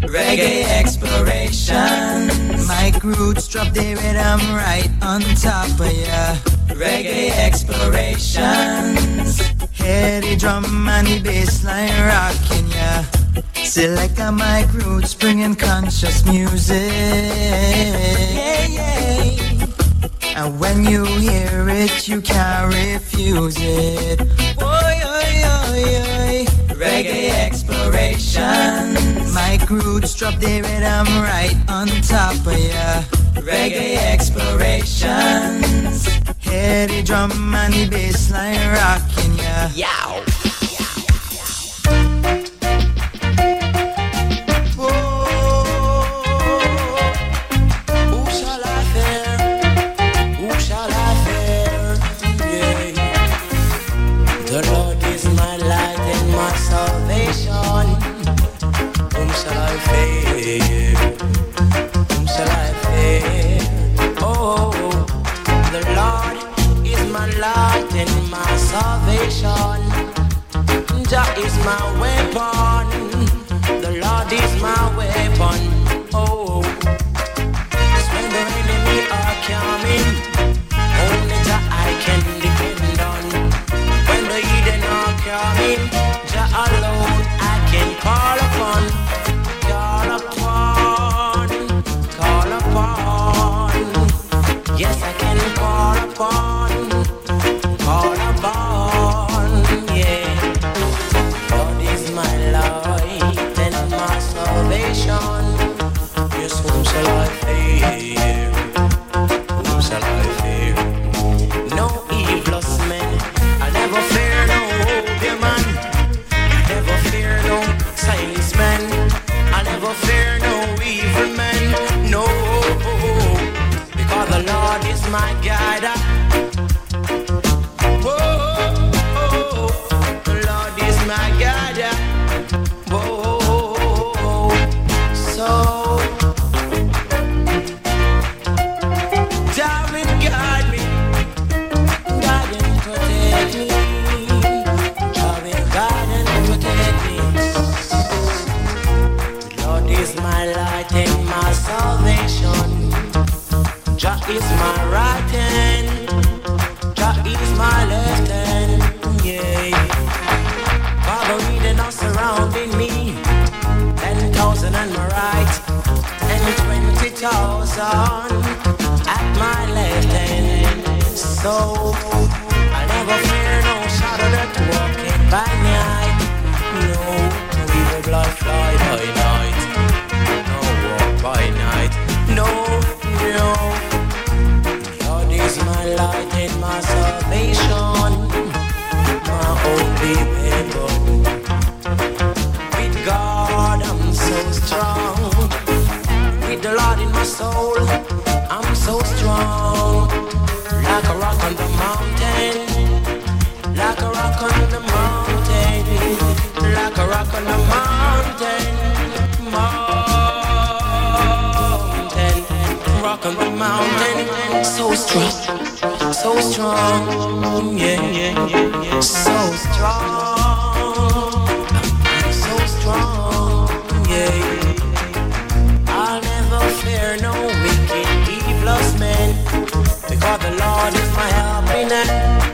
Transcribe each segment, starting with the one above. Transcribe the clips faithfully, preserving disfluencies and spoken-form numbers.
Reggae exploration. Mike roots drop the rhythm right on top of ya. Reggae explorations. Hear the drum and the bass line rocking ya. Select a mic roots bringing conscious music. Yeah, yeah. And when you hear it, you can't refuse it. Oy, oy, oy, oy. Reggae exploration. Mike roots drop the rhythm right on top of ya. Reggae explorations. Hear the drum and the bass line rocking ya. Yow. Jah is my weapon. The Lord is my weapon. Oh, when the enemy are coming, only Jah I can depend on. When the heathen are coming, Jah alone I can call upon. Call upon, call upon. Yes, I can call upon, call upon. Yeah. My light and my salvation. Yes, whom shall I fear? Whom shall I fear? No evilous men. I never fear no demon. I never fear no silence man. I never fear no evil man. No, because the Lord is my guide. Oh, the Lord is my guide. Jah is my right hand, Jah is my left hand, yeah. Father, leading us surrounding me, ten thousand on my right, and twenty thousand at my left hand. So I never fear no shadow that walking by night. No, we will fly by night, no walk by night, no, no. Is my light and my salvation, my only weapon. With God I'm so strong. With the Lord in my soul, I'm so strong. Like a rock on the mountain, like a rock on the mountain, like a rock on the mountain, mountain, rock on the mountain. So strong, so strong, yeah, yeah, yeah, yeah. So strong, so strong, yeah. I'll never fear no wicked, evilous men, because the Lord is my helping hand.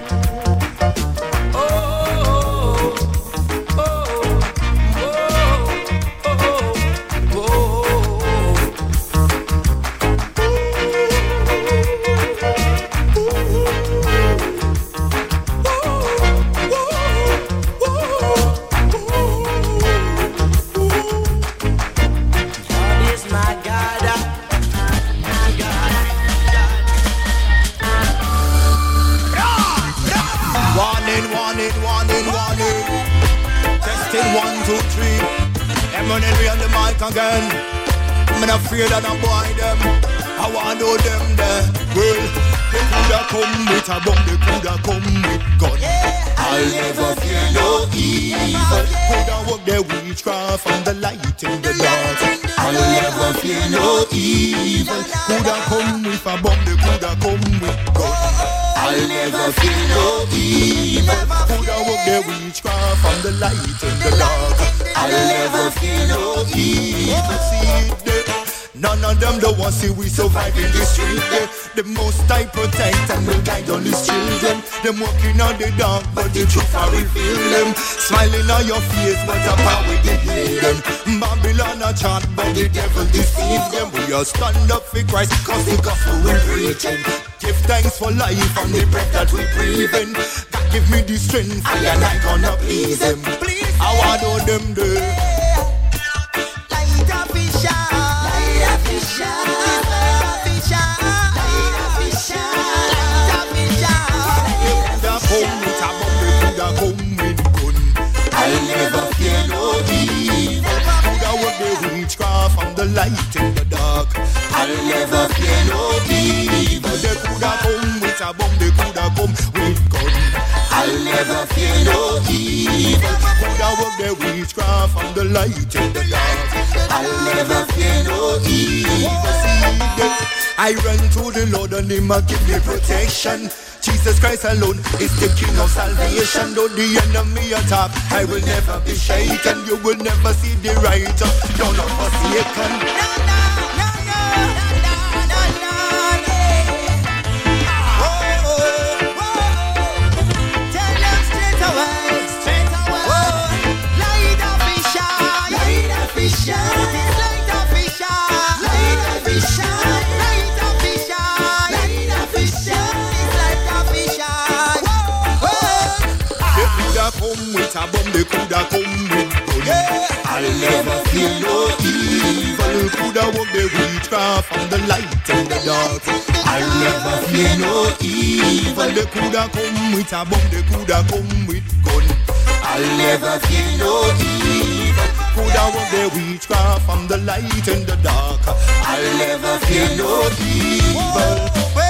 Again, I'm not afraid of no boy them. I want to know them there. Well, they coulda come with a bomb, they coulda come with gun. Yeah, I'll never fear no evil. Coulda work their witchcraft and the light in the dark. I'll never fear no evil. Coulda come with a bomb, they coulda come with gun. I'll never feel no evil. Coulda walk the witchcraft from the light in the dark. I'll never feel no evil. See it, none of them don't want to see we survive in the street. The most I protect and will guide all his children. Them walking on the dark, but the truth I reveal them. Smiling on your face, but a power they heal them. Babylon a chant, but the devil deceive them. We all stand up for Christ, cause the gospel we're preaching. Give thanks for life and the breath that we breathe in. God give me the strength, I and I gonna please him. Please, I want all them there. Light up his shine. Light up his shine. Light up his shine. Light up his shine. Light up his shine. Coulda come with a bomb, coulda come with gun. I'll never fear no evil. Coulda work the witchcraft from the light in the dark. I'll never fear no evil. They coulda come with a bomb, they coulda come with gun. I'll never fear no evil. Coulda work the witchcraft from the light in the dark. I'll never fear no evil. See, I run to the Lord and Him a give me protection. Jesus Christ alone is the King of salvation. Though the enemy attack, I will never be shaken. You will never see the righteous, none of us forsaken. No, no, no, no, no, no, no, yeah. Oh, oh, oh. Tell them straight away, straight away. Oh. Light up his shine, light up his shine, light up his shine, light up his shine, light up his shine, light up his shine. They coulda come with a bomb, they coulda come with gun. Yeah. I'll never feel no evil. Coulda walk the witchcraft from the light in the dark. I'll never fear no evil. They coulda come with a bomb, they coulda come with gun. I'll never fear no evil. Coulda walk the witchcraft from the light in the dark. I'll never fear no evil.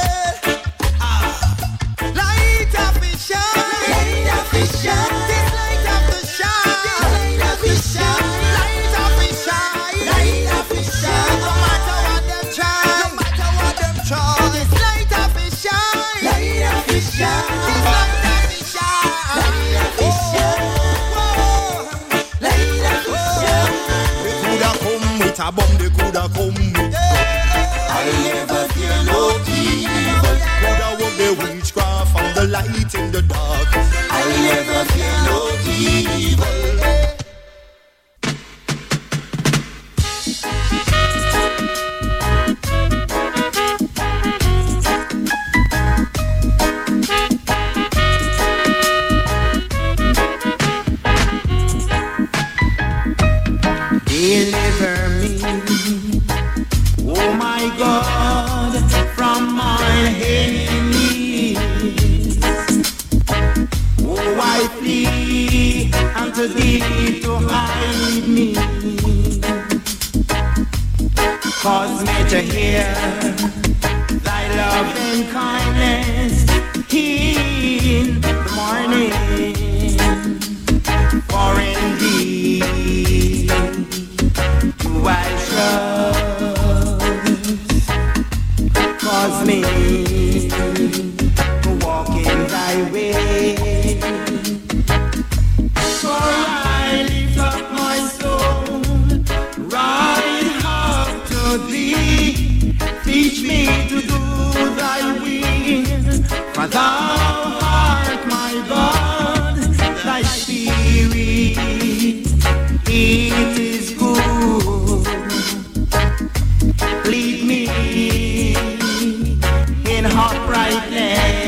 Light up his shine, light up his shine, this light up the shine, light up his shine, light up his shine, light up his shine. No matter what them try, no matter what them try, this light up his shine, light up his shine, this light up his shine, light up his shine, light up his shine. They coulda come with a bomb, they coulda come with. I'll never fear no evil. Coulda walk the witchcraft from the light in the dark. I'll never fear no evil. Deliver me, oh my God, from my enemies. Oh, I flee unto thee to hide me. Cause me to hear thy love and kindness in the morning. For indeed do I trust. Cause me to walk in thy way. For I lift up my soul right up to thee. Teach me to do thy will. For thou art my God, thy spirit, it is good. Lead me in uprightness.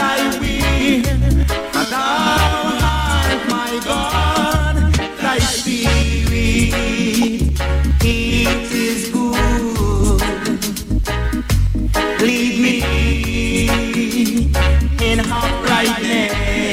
I Spirit, it is good. Lead me in uprightness.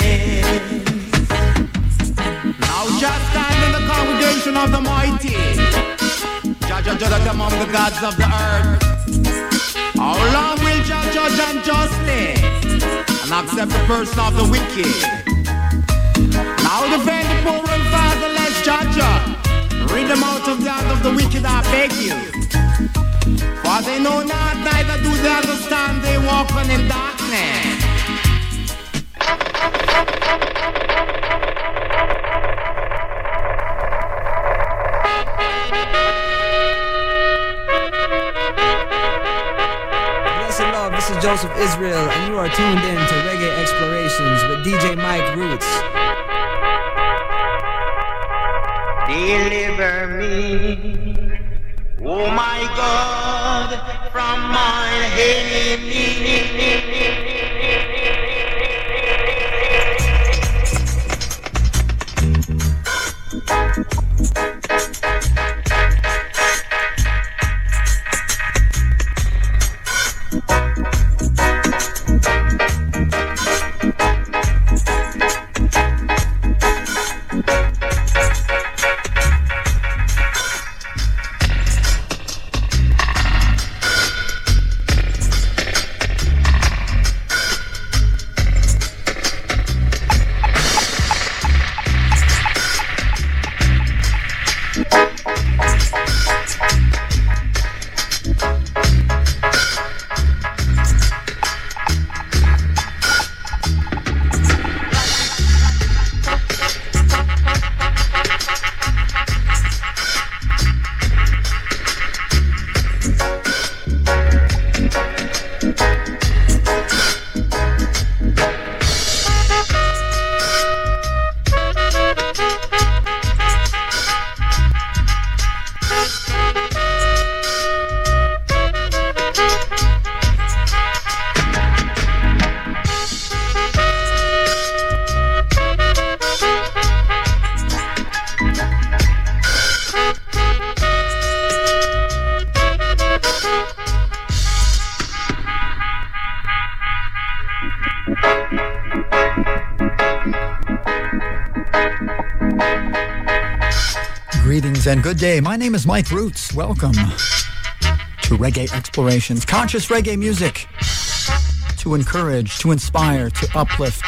Now just stand in the congregation of the mighty, judge and judge among the gods of the earth. How long will judge, judge unjustly and accept the person of the wicked? Now defend the poor and fatherless, judge. Rid them out of the hand of the wicked, I beg you. For they know not, neither do they understand, they walk on in darkness. Blessed love, this is Joseph Israel, and you are tuned in to Reggae Explorations with D J Mike Roots. Deliver me, oh my God, from mine enemy. Greetings and good day. My name is Mike Roots. Welcome to Reggae Explorations. Conscious reggae music to encourage, to inspire, to uplift.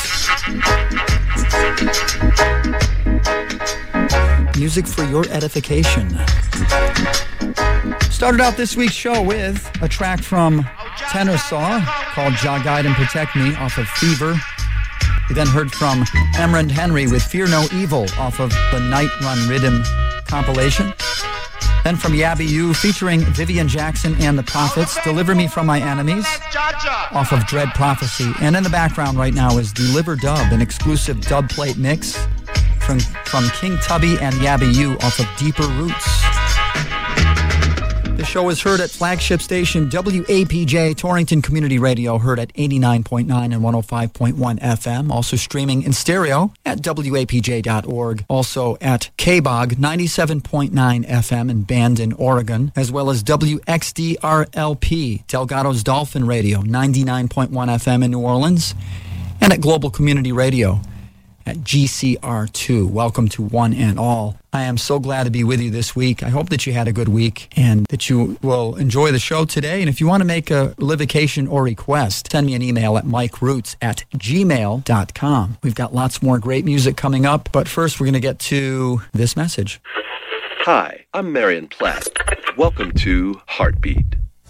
Music for your edification. Started out this week's show with a track from Tenor Saw called Jah Guide and Protect Me off of Fever. We then heard from Emrand Henry with Fear No Evil off of the Night Run Rhythm compilation. Then from Yabby U featuring Vivian Jackson and the Prophets, Deliver Me From My Enemies off of Dread Prophecy. And in the background right now is Deliver Dub, an exclusive dub plate mix from, from King Tubby and Yabby U off of Deeper Roots. The show is heard at flagship station W A P J Torrington Community Radio, heard at eighty-nine point nine and one oh five point one F M. Also streaming in stereo at W A P J dot org. Also at K B O G ninety-seven point nine F M in Bandon, Oregon, as well as W X D R L P, Delgado's Dolphin Radio, ninety-nine point one F M in New Orleans, and at Global Community Radio at G C R two. Welcome to one and all. I am so glad to be with you this week. I hope that you had a good week and that you will enjoy the show today. And if you want to make a livocation or request, send me an email at mikeroots at gmail dot com. We've got lots more great music coming up, but first we're going to get to this message. Hi, I'm Marion Platt. Welcome to Heartbeat.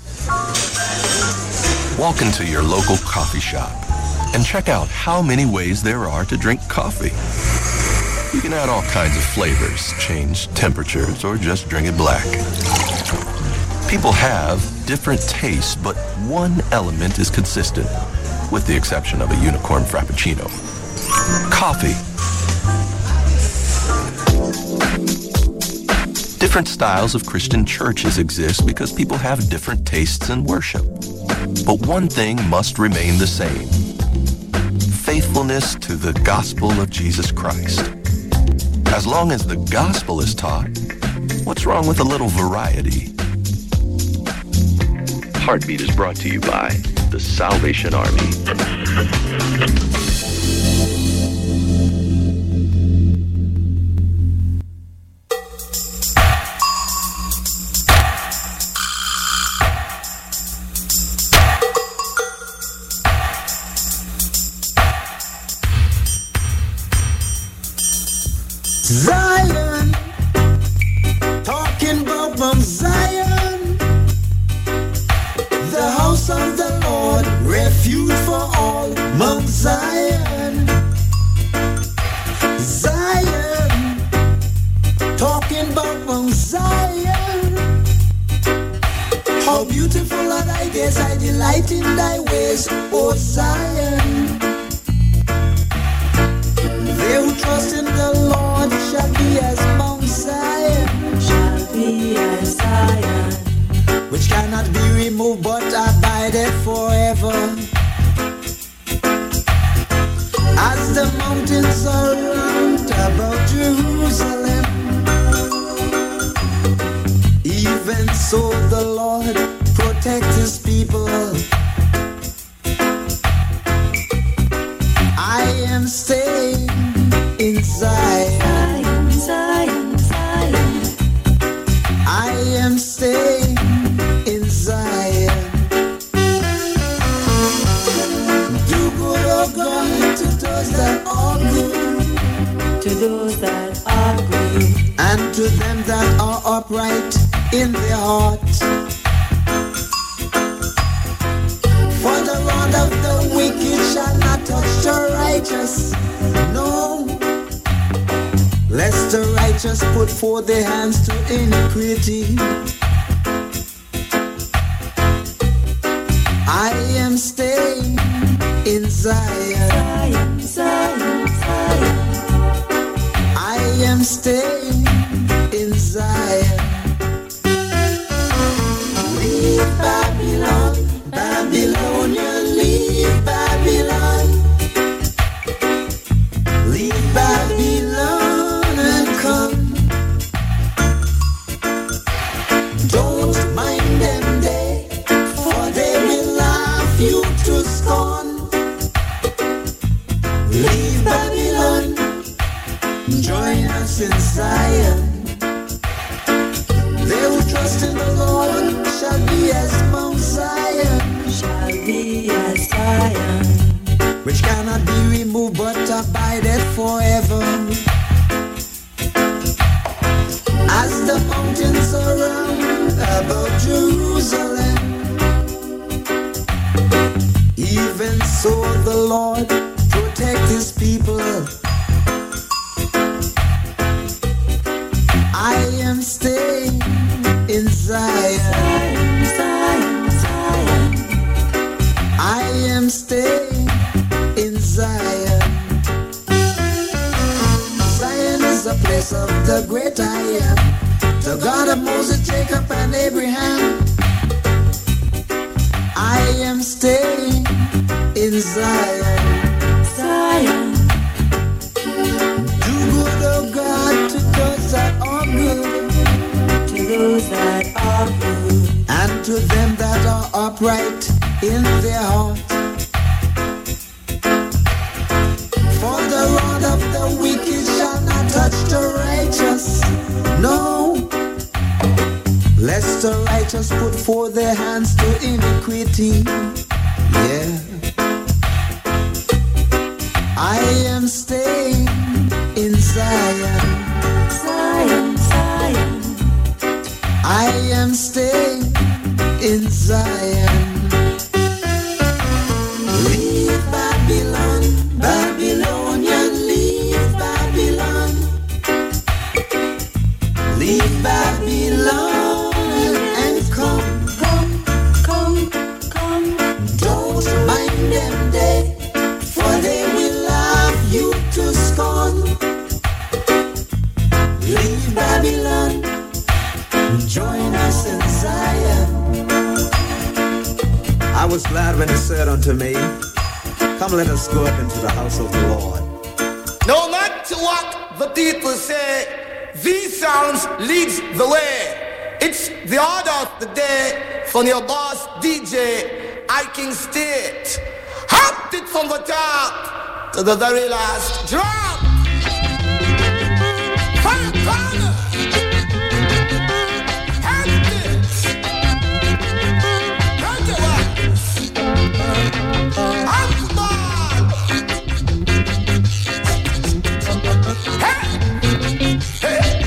Walk into your local coffee shop and check out how many ways there are to drink coffee. You can add all kinds of flavors, change temperatures, or just drink it black. People have different tastes, but one element is consistent, with the exception of a unicorn frappuccino. Coffee. Different styles of Christian churches exist because people have different tastes in worship. But one thing must remain the same: faithfulness to the gospel of Jesus Christ. As long as the gospel is taught, what's wrong with a little variety? Heartbeat is brought to you by the Salvation Army. Zion, talking about Mount Zion, the house of the Lord, refuge for all. Mount Zion, Zion, talking about Mount Zion. How beautiful are thy gates, I delight in thy ways, O Zion. They who trust in the Lord shall be as Mount Zion, shall be as Zion, which cannot be removed but abideth forever. As the mountains are round about Jerusalem, even so the Lord protects his people. I am staying in Zion, Zion, Zion. I am staying in Zion. Do good, oh God, to those that are good, to those that are good, and to them that are upright in their heart. For the rod of the wicked shall not touch the righteous, no, lest the righteous put forth their hands to iniquity. I am staying in Zion, Zion, Zion, Zion. I am staying in Zion. Leave Babylon, Babylonian, leave Babylon, leave Babylon and come. Don't mind them they, for they will laugh you to scorn. Leave Babylon, join us in Zion. They who trust in the Lord shall be as Mount Zion, shall be as Zion, which cannot be removed but abideth forever. As the mountains are round about Jerusalem, even so the Lord protect his people. I am staying in Zion, Zion, Zion. I am staying in Zion. Zion is a place of the great I am, the God of Moses, Jacob, and Abraham. I am staying in Zion, Zion. do good, oh God, to those that are good, to those that are good, and to them that are upright in their heart. For the rod of the wicked shall not touch the righteous, no, lest the righteous put forth their hands to iniquity. Yeah, I am staying in Zion, Zion, Zion. I am staying in Zion. Leave Babylon, Babylonian, leave Babylon, leave Babylon and come, Come, come, come. don't mind them they, for they will laugh you to scorn. Leave Babylon, join us in Zion. I was glad when he said unto me, come let us go up into the house of the Lord. No matter what the people say, these sounds leads the way. It's the order of the day from your boss D J, I King State. Hopped it from the top to the very last drop. Fire corner. Hand it. Hand it what? Uncle Hey. Hey.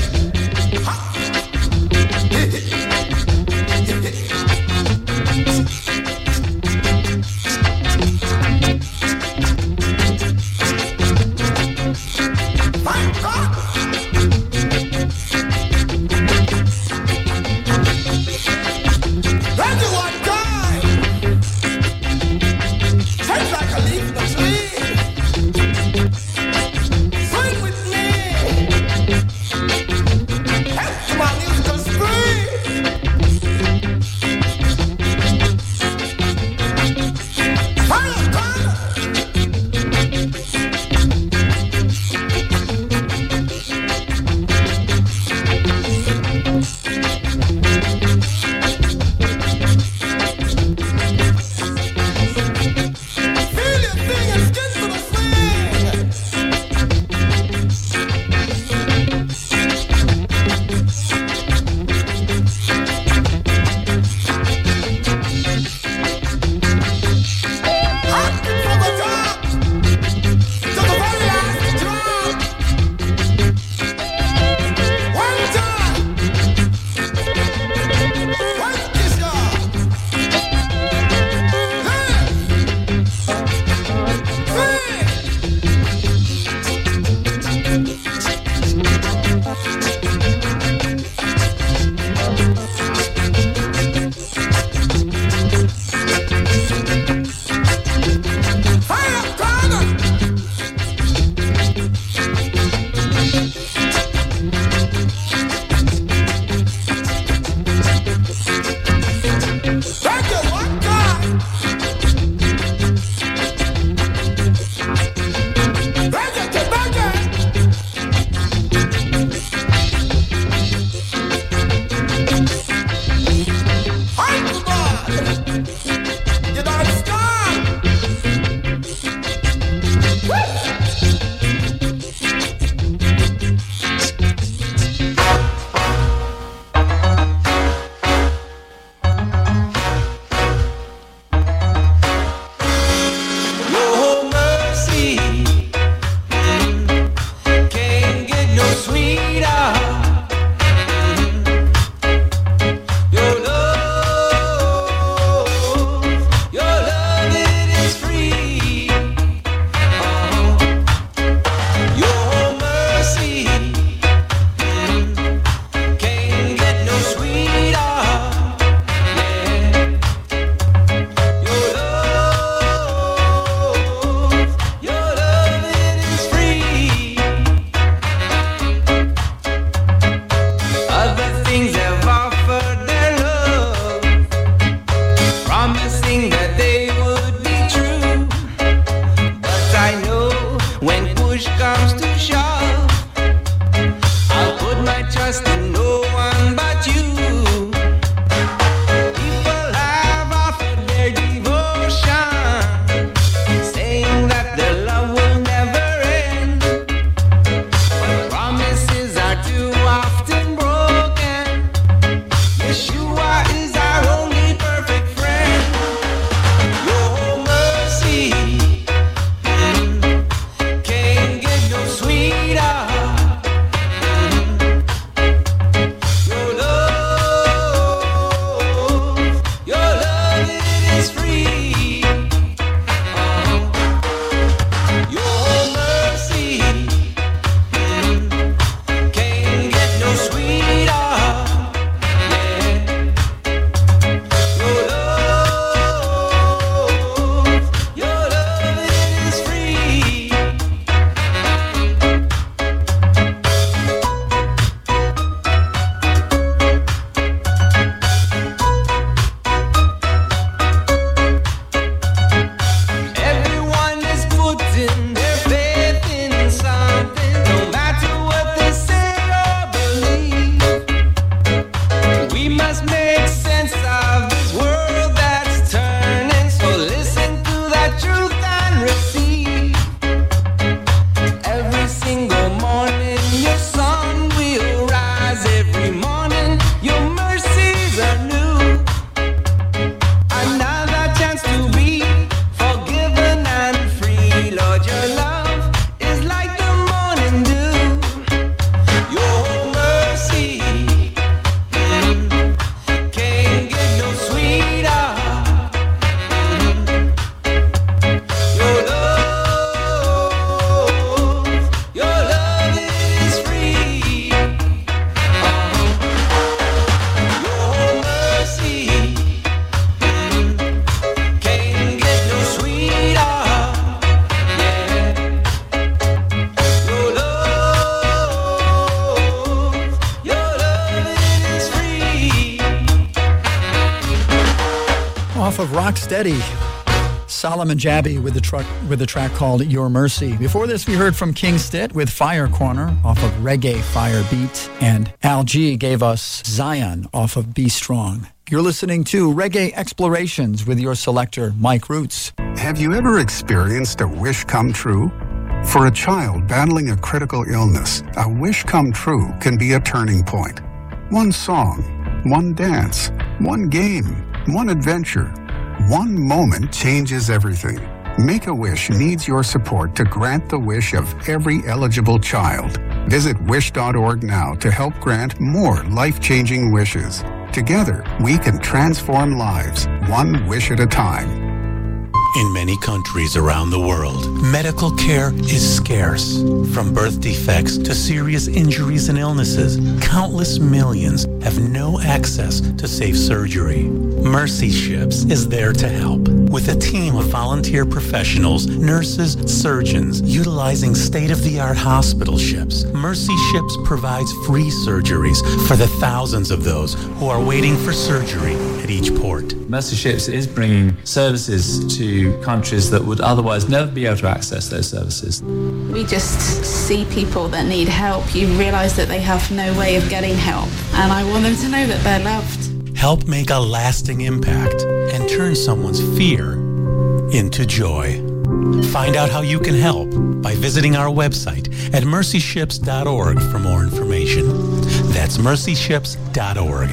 off of Rocksteady. Solomon Jabby with the truck with the track called Your Mercy. Before this, we heard from King Stitt with Fire Corner off of Reggae Fire Beat, and Al G gave us Zion off of Be Strong. You're listening to Reggae Explorations with your selector, Mike Roots. Have you ever experienced a wish come true? For a child battling a critical illness, a wish come true can be a turning point. One song, one dance, one game, one adventure. One moment changes everything. Make-A-Wish needs your support to grant the wish of every eligible child. Visit wish dot org now to help grant more life-changing wishes. Together, we can transform lives, one wish at a time. In many countries around the world, medical care is scarce. From birth defects to serious injuries and illnesses, countless millions have no access to safe surgery. Mercy Ships is there to help. With a team of volunteer professionals, nurses, surgeons, utilizing state-of-the-art hospital ships, Mercy Ships provides free surgeries for the thousands of those who are waiting for surgery at each port. Mercy Ships is bringing services to countries that would otherwise never be able to access those services. We just see people that need help. You realise that they have no way of getting help, and I want them to know that they're loved. Help make a lasting impact and turn someone's fear into joy. Find out how you can help by visiting our website at mercy ships dot org for more information. That's mercy ships dot org.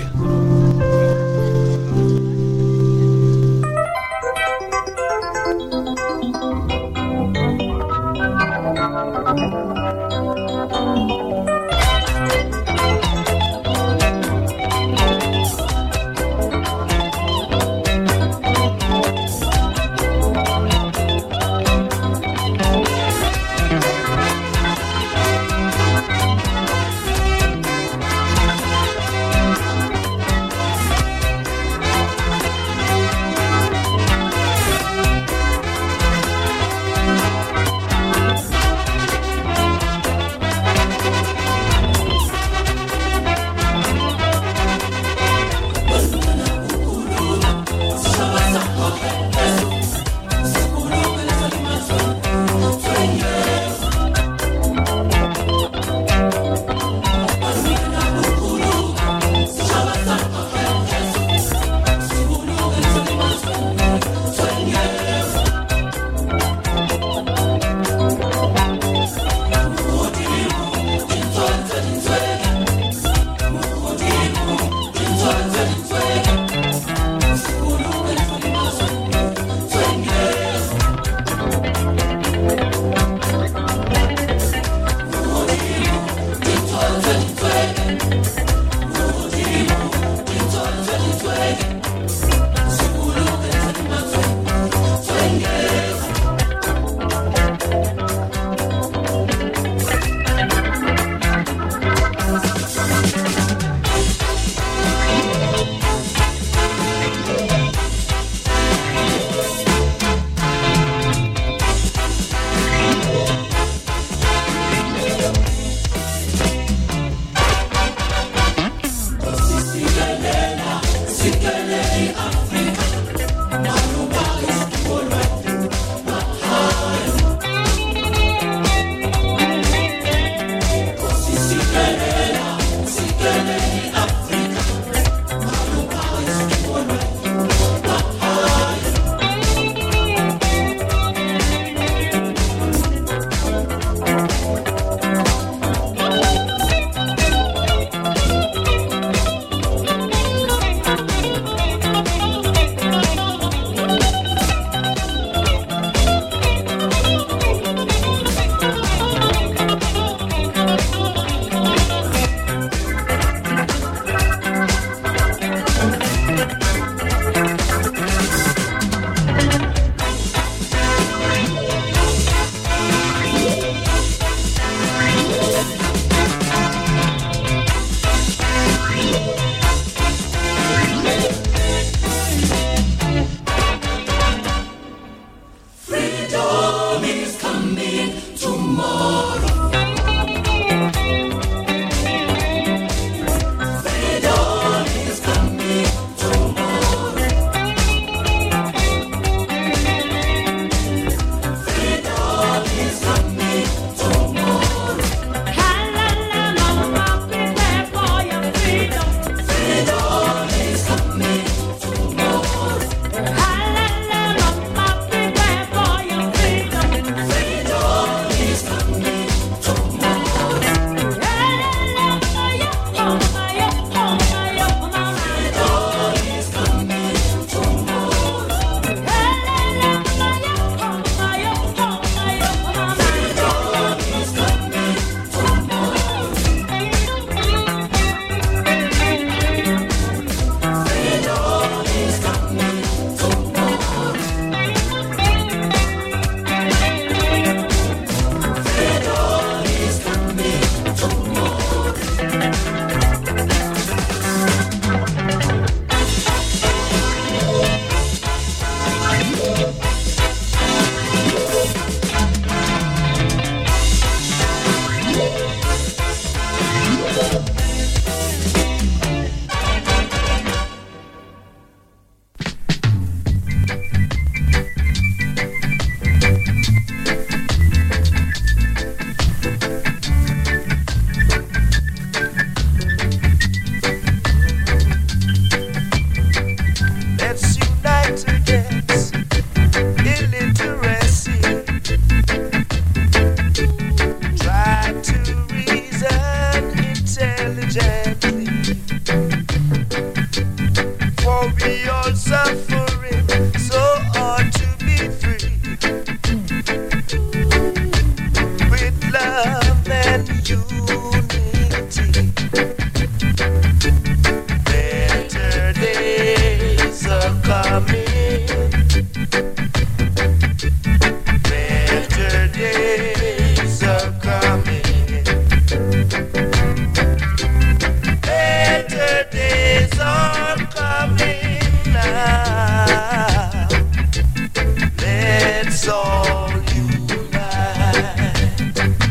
Let's all unite.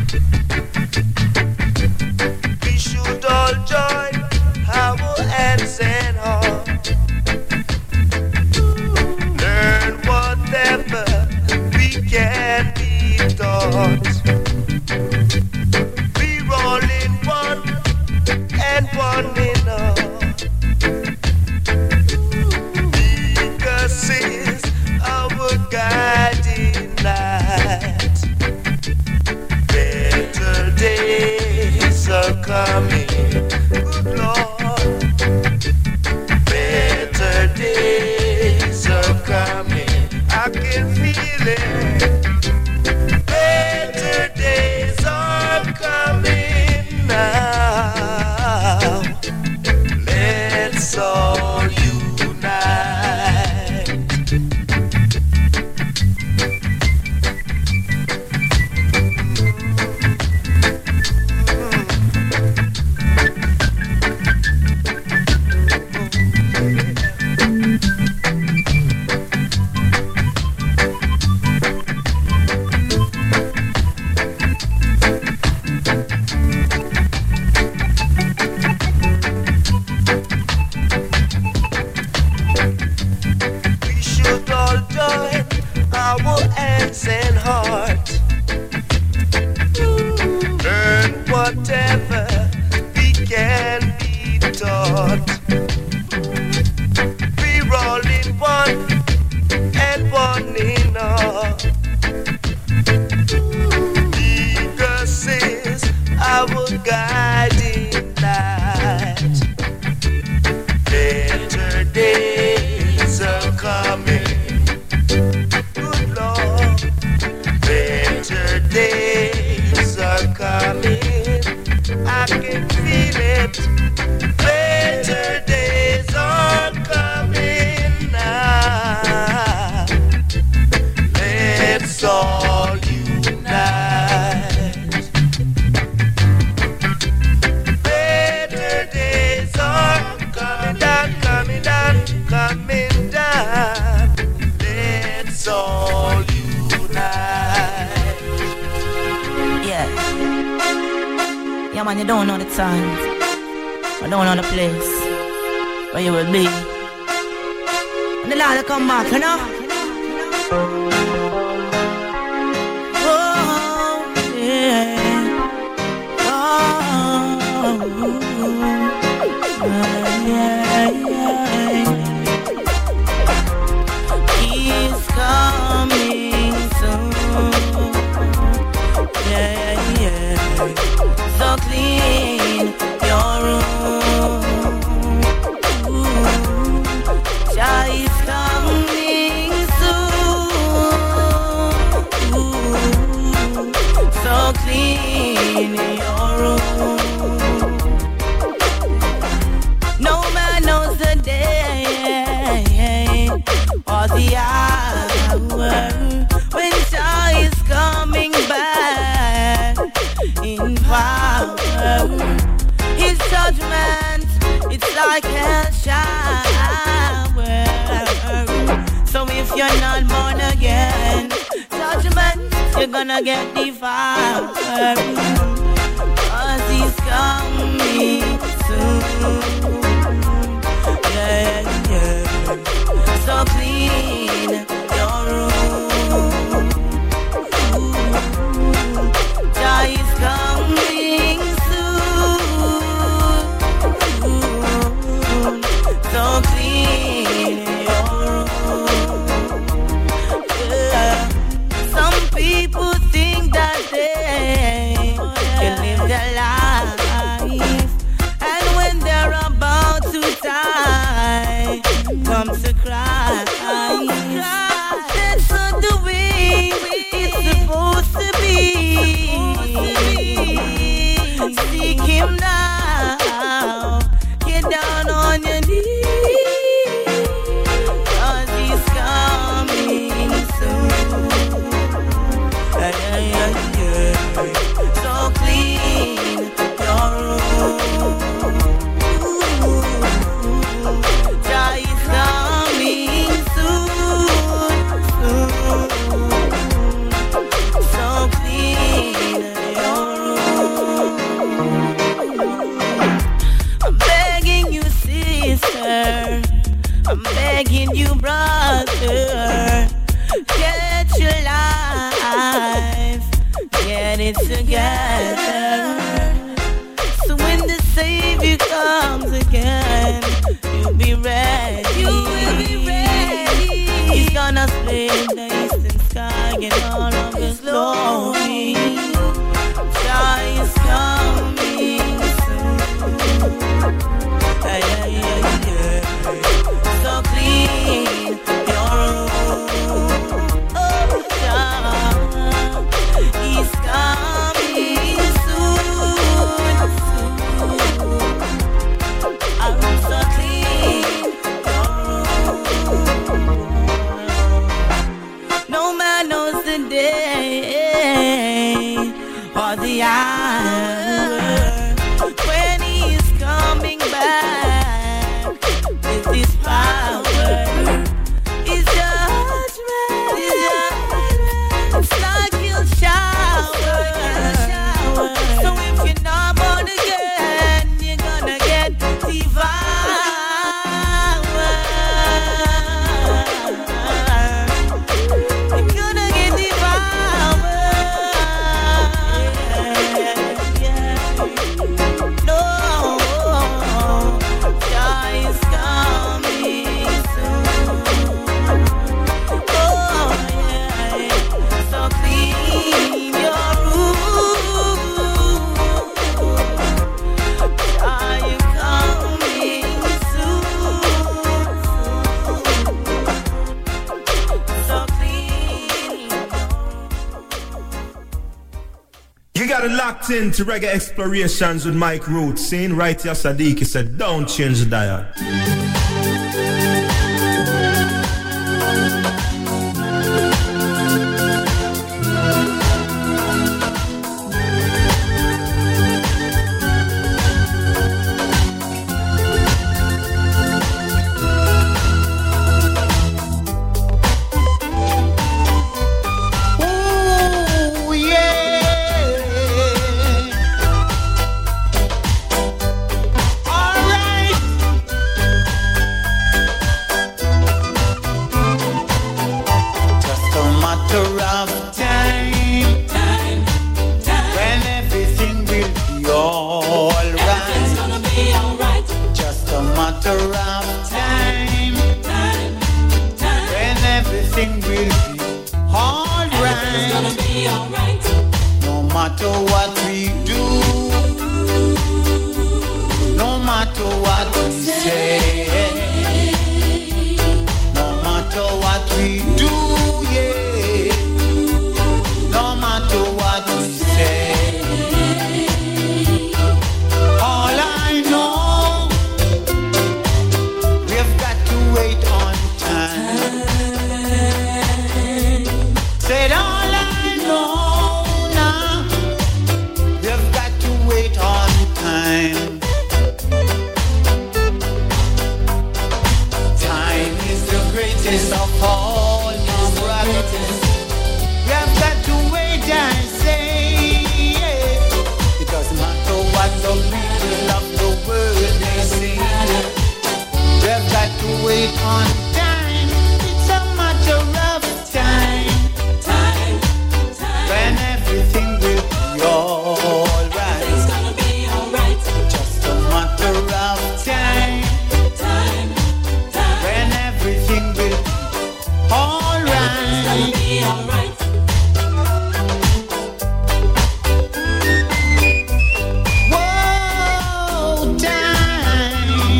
We should all join our hands and hearts. Learn whatever we can be taught. We're all in one and one in all. Because it's our guiding light. Better days are coming, good Lord. Better days are coming, I can feel it. Better days are coming now. Let's all unite. We should all join our hands and hearts. Learn whatever we can be taught. We're all in one and one in all. Jesus is our guiding light. Better days are coming, good Lord. Better days are coming, I can feel it. Better days are coming now. Let's all unite. Better days are coming down, coming down, coming down. Let's all unite. Yeah. Yeah, man, you don't know the time. I don't know the place where you will be. And the Lord will come back, you know? Oh, yeah. Oh, yeah, yeah. He's coming soon. Yeah, yeah. So clean your room. Jah is coming soon. So clean your room. No man knows the day or the hour when Jah is coming back in power. His judgment, it's like a shower. So if you're not born again, judgment, you're gonna get devoured. Cause he's coming soon. Yeah, yeah. So clean your room. Jah is coming soon. So clean your room. Yeah. Some people think that they can live their life, and when they're about to die, come to cry. it together. So when the Savior comes again, you'll be ready. You will be ready. He's gonna split the eastern sky and all of His glory. Jah is coming soon. Yeah, yeah, yeah, yeah. So clean your room. Oh, Jah, He's coming soon, soon. I'm so clean your room. No man knows the day or the hour when He's coming back with His power. His judgment, His judgment, it's like He'll shower. So if you're not born again, you're gonna get devoured. You're gonna get devoured. No, Jah is coming soon. Oh yeah, so clean your room. Jah is coming soon. So clean. You got it locked in to Reggae Explorations with Mike Roots. Saying right here, Sadiq, he said, don't change the dial. Ooh, yeah. All right. Just a matter of time, time, time. When everything will be all right. It's gonna be all right. Just a matter of time, time, time. When everything will be all right. It's gonna be all right. No matter what we do, no matter what we say, no matter what we do, yeah. No matter what we say, all I know, we've got to wait on time. Said all I know now, we've got to wait on time. Time is the greatest of all, my brothers. We've got to wait and say, yeah. It doesn't matter what the people of the world they say. We've got to wait on time. It's a matter of time. Time, time. When everything will be all right. It's gonna be all right. Just a matter of time. Time, time. When everything will be all right. It's gonna be all right. Whoa, time.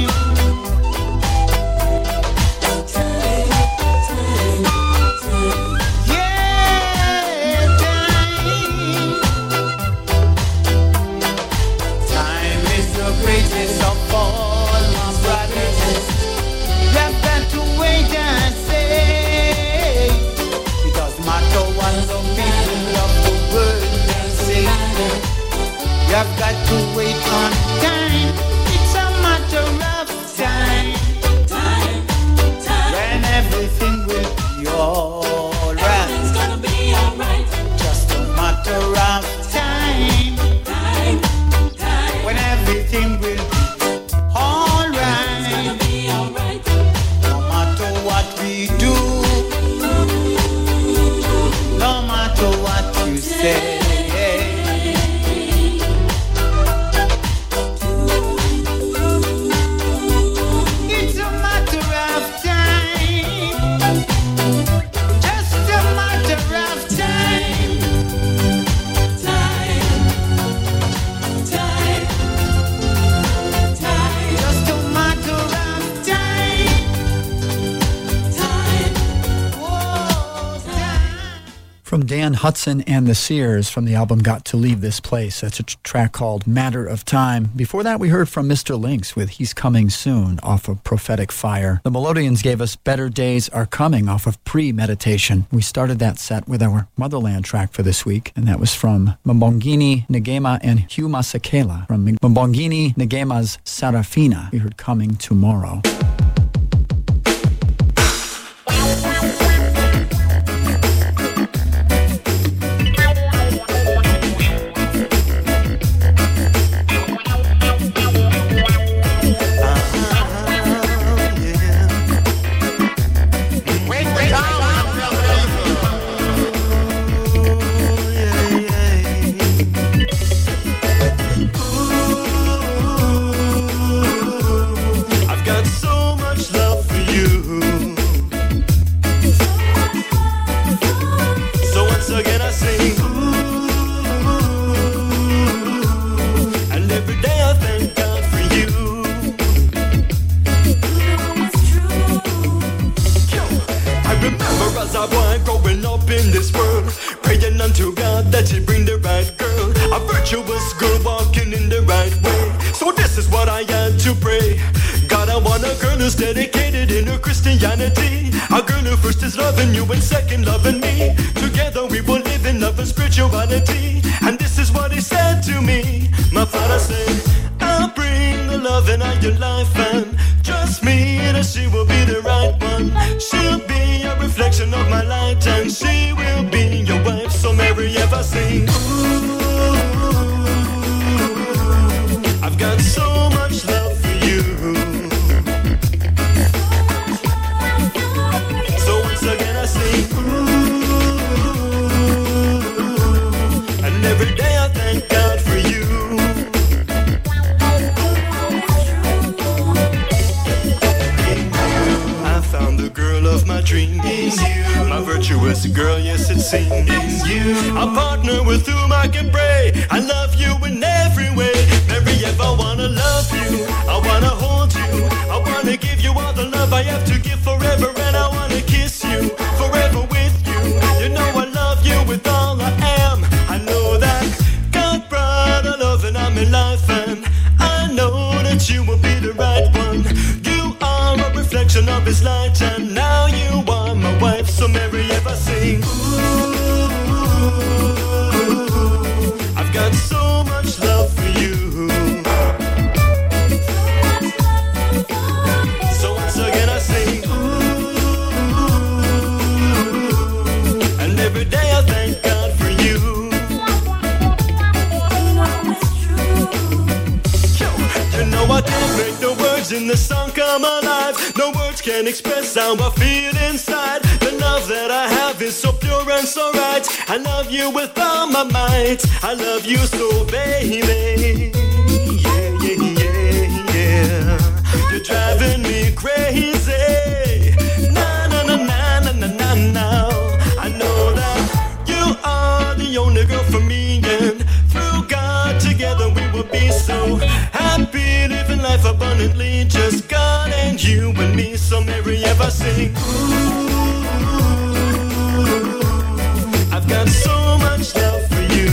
Time, time, time. Yeah, time. Time is the greatest of all, my brothers. You've got to wait and say. It doesn't matter what the people of the world they say. You've got to wait on time. It's a matter of time. Time, time. When everything will be all right. Everything's gonna be all right. Just a matter of time. Time, time. When everything will be all right. It's gonna be all right. No matter what we do, no matter what you say. From Dan Hudson and the Sears from the album Got to Leave This Place. That's a t- track called Matter of Time. Before that, we heard from Mister Lynx with He's Coming Soon off of Prophetic Fire. The Melodians gave us Better Days Are Coming off of Premeditation. We started that set with our Motherland track for this week, and that was from Mbongini Ngema and Hugh Masekela from Mbongini Ngema's Sarafina. We heard Coming Tomorrow. To God that He bring the right girl, a virtuous girl walking in the right way. So this is what I had to pray. God, I want a girl who's dedicated in her Christianity, a girl who first is loving you and second loving me. Together we will live in love and spirituality. And this is what He said to me. My Father said, I'll bring the love in your life, and trust me that she will be the right one. She'll be a reflection of my light, and she will be your wife. So Mary, ever sing, ooh, I've got so much love for you. So once again I sing, ooh, and every day I thank God for you. I found the girl of my dreams, my virtuous girl, yes it seems. A partner with whom I can pray. I love you in every way. Mary, if I wanna love you, I wanna hold you, I wanna give you all the love I have to give forever, and I wanna kiss you forever with you. You know I love you with all I am. I know that God brought a love in my life, and I know that you will be the right one. You are a reflection of His light, and now you are my wife. So Mary, if I sing, ooh, I've got so much love for you. So once again I sing, ooh, and every day I thank God for you. Yo, you know I can't make the words in the song come alive. No words can express how I feel inside. The love that I have is so pure and so right. I love you with all my might. I love you so, baby. Yeah, yeah, yeah, yeah. You're driving me crazy. Na na na na na na na na. I know that you are the only girl for me, and through God together we will be so happy, living life abundantly. Just God and you and me. So Mary, ever sing, ooh, I've got so much love for you.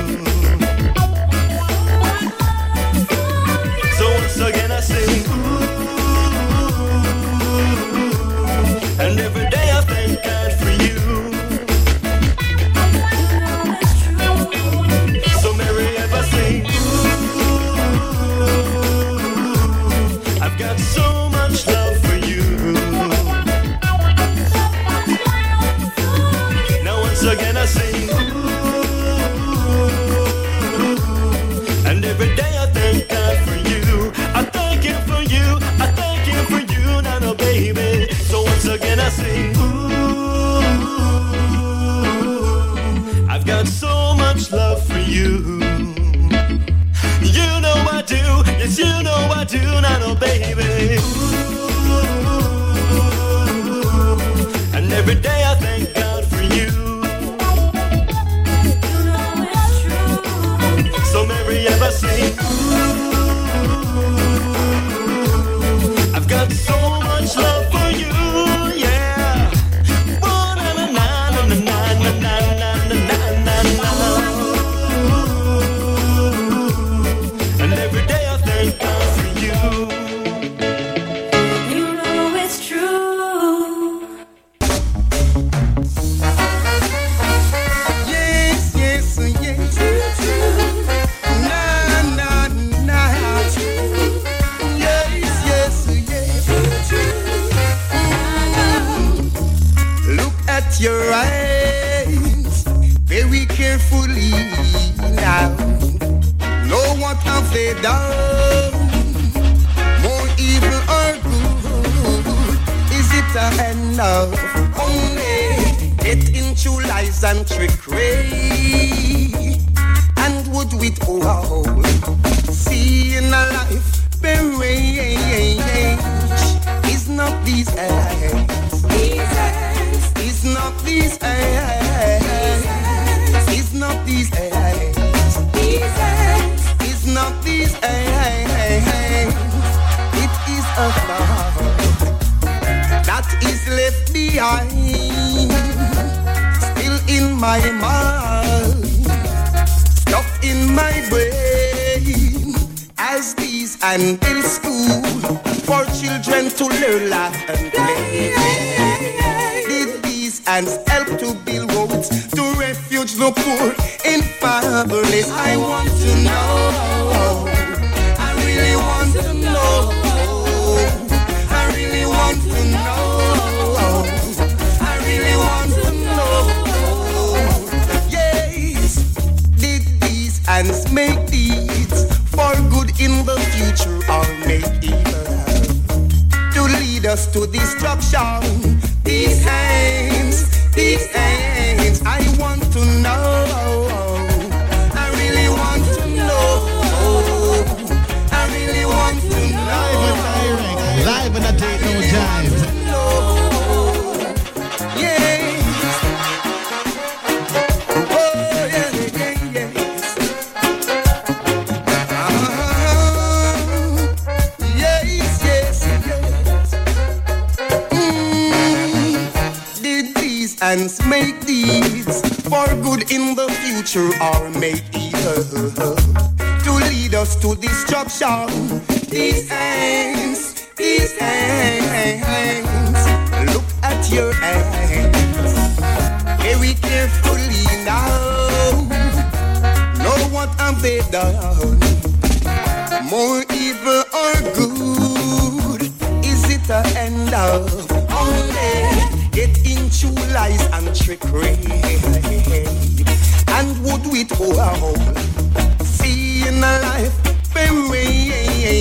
So once again I sing, ooh, and every day I thank God for you. So Mary, ever sing, ooh, I've got so much love for you. Now once again I sing, ooh, and every day I thank God for you. I thank Him for you, I thank Him for you, now no baby. So once again I sing, ooh, I've got so much love for you. You know I do, yes you know I do, now no baby. Ooh, and every day I thank God for you. So Mary, ever sing, ooh, I've got so much love for you, yeah. Oh, na na na na na na na na. carefully now. Know what have they done? More evil or good? Is it the end of only get into lies and trickery? And would with all see in a life range is not these ends, is not these ends, is not these ends, is not these ends. It is a thought that is left behind, still in my mind, stuck in my brain, as these and build school for children to learn, laugh and play. Did these hands help to build roads to refuge the poor in families? I want to know, I really want to know, I really want to know, I really want to know. Yes, did these hands make deeds for good in the future or make evil to lead us to destruction? These hands, these hands, I want to know, I really want to know, I really want to know. Live and I take no time. Yes. Oh, yeah, yeah, yeah. Yes, yes, yes. Mm. Did these hands make deeds for good in the future or make evil to lead us to destruction? These hands, these hands, look at your hands very carefully now. Know what have they done? More evil or good? Is it the end of only get into lies and trickery? And would we all see in a life range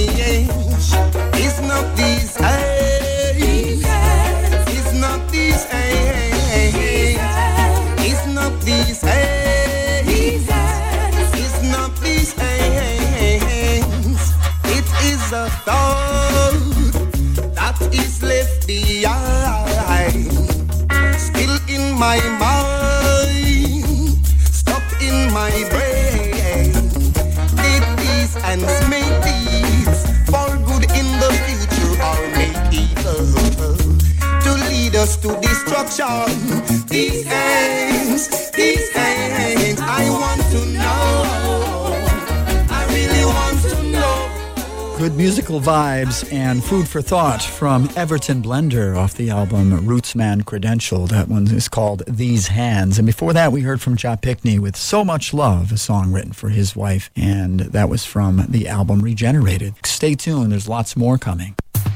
is not these eyes, is not these eyes, is not these eyes, is not these eyes. It is a thought that is left behind, still in my mind, stuck in my brain. Did these hands make deeds for good in the future or make evil to lead us to destruction? These hands, these hands, I want to know, I really want to know. Good musical vibes and food for thought from Everton Blender off the album Rootsman Credential. That one is called These Hands. And before that, we heard from Ja Pickney with So Much Love, a song written for his wife. And that was from the album Regenerated. Stay tuned, there's lots more coming.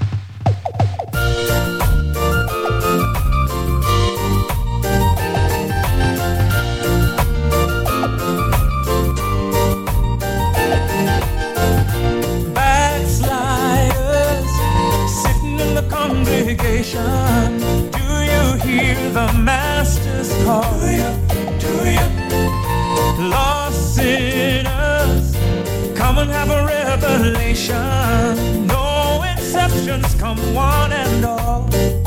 Do you hear the master's call? Do you? Do you? Lost sinners, come and have a revelation. No exceptions, come one and all.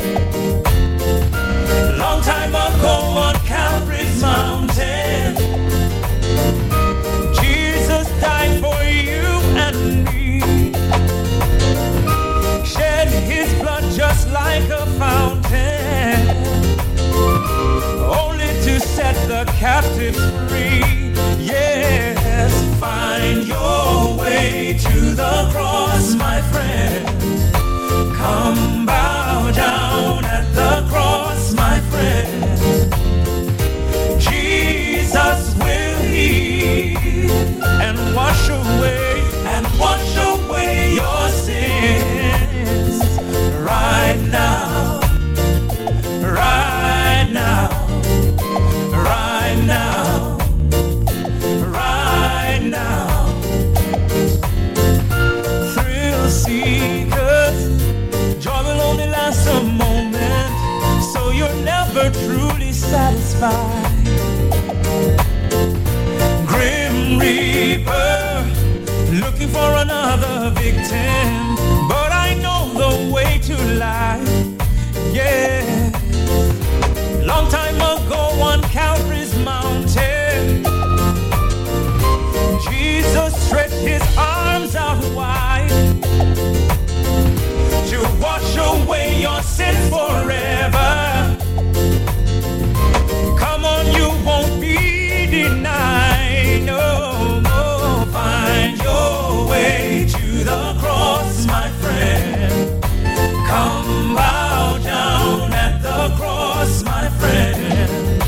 Long time ago on Calvary's mountain, Jesus died for you and me. Shed his blood just like a fountain, only to set the captives free. Yes, find your way to the cross, my friend. Come bow down at the cross, my friend. Jesus will heal and wash away, and wash away your sins. Right now, right now, right now. victim, but I know the way to life. Yeah. Long time ago on Calvary's mountain, Jesus stretched his arms out wide to wash away your sins forever. Come on, you won't be denied. No, no. Find your way to the cross, my friend. Come bow down at the cross, my friend.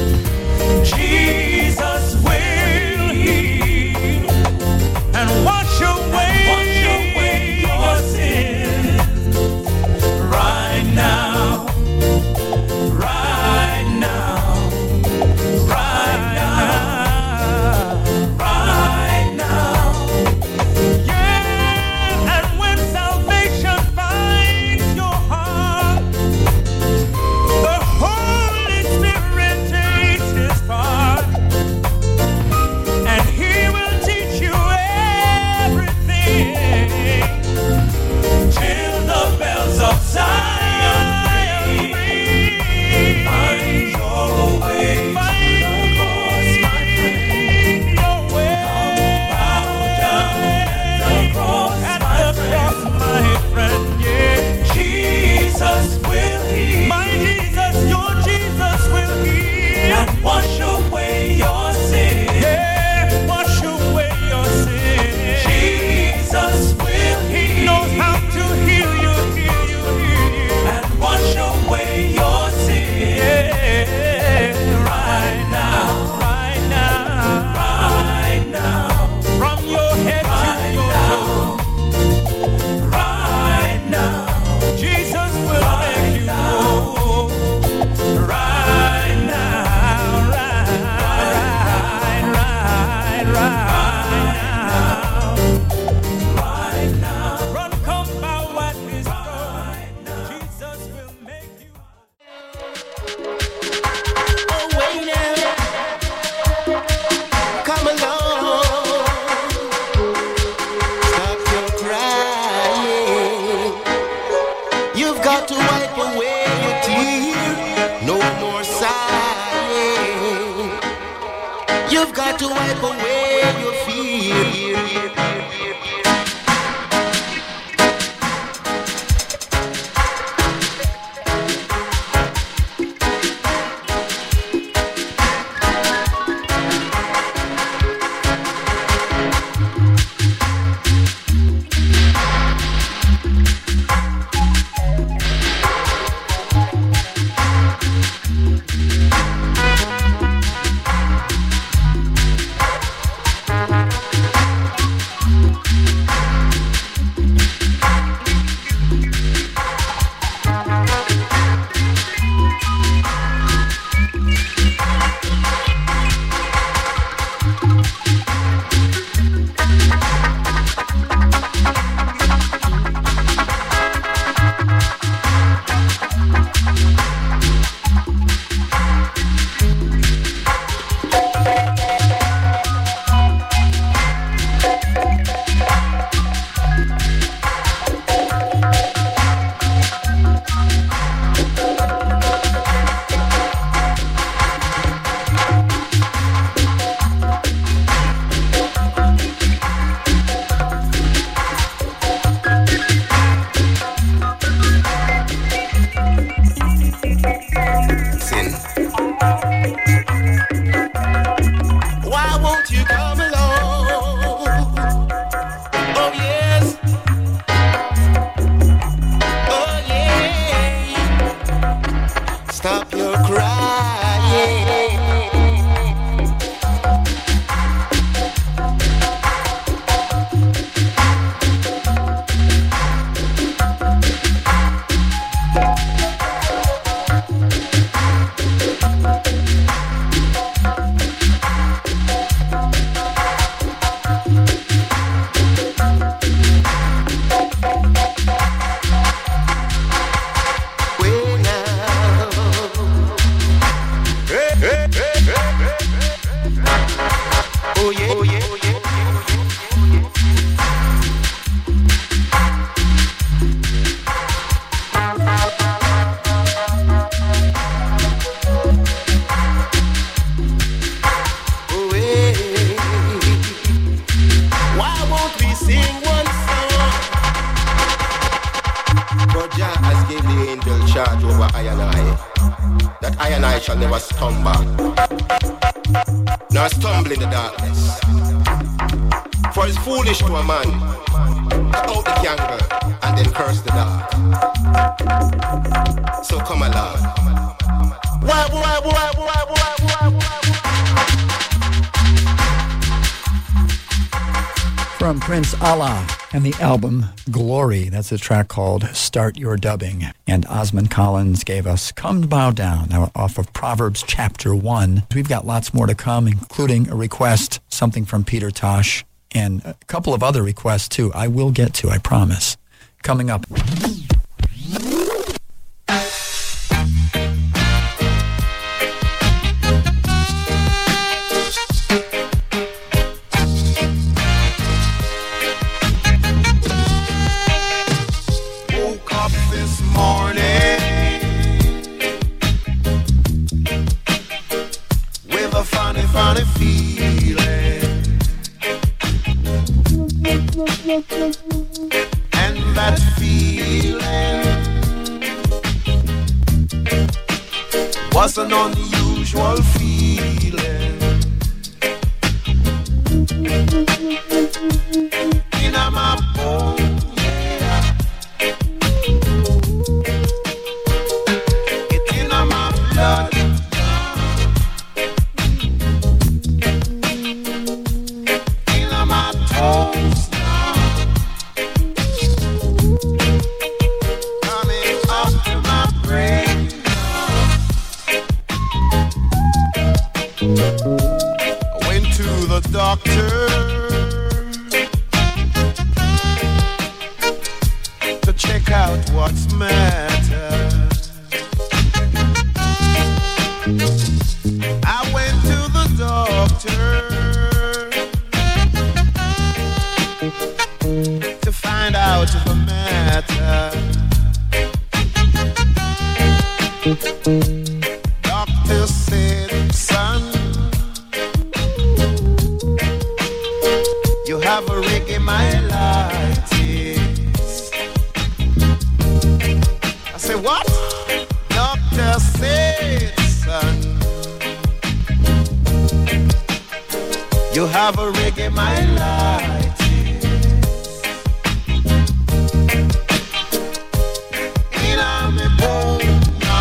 Jesus will heal and wash away, wash away your sins right now, right now, right now, right now. Yeah, and when salvation finds your heart, the Holy Spirit takes his part, and he will teach you everything till the bells of Zion ring. Find your way to the cross, my friend. Your way. Come bow down at the cross, at my the friend. Cross, my friend. Yeah. Jesus will heal. My Jesus, your Jesus will heal and wash away your sin. Yeah, wash away your sin. Jesus will heal. Knows how to heal you, heal you, heal you, and wash away your sin. Yeah, right now, right now, right now, from your head to your toe, right now. Jesus will make you whole. Right now, right, right, right, right now, right now. Run, come bow at his throne. Jesus will make you. Oh, wait now. Come along. Stop your crying. You've got to wipe away your tears. No more sighing. You've got to wipe away your fear. charge over I and I, that I and I shall never stumble, nor stumble in the darkness. For it's foolish to a man to out the candle and then curse the dark. So come along. Why, why, why, why, why, why, why? From Prince Allah and the album Glory. That's a track called Start Your Dubbing. And Osmond Collins gave us Come Bow Down, now off of Proverbs chapter one. We've got lots more to come, including a request, something from Peter Tosh, and a couple of other requests too. I will get to, I promise. Coming up. Funny feeling, and that feeling was an unusual feeling. In my bone, yeah. It's in my blood. Doctor, to check out what's matter. I went to the doctor to find out the matter. Doctor said, son, you have a reggae myelitis. I say, what? Doctor said, son, you have a reggae myelitis. In my bone,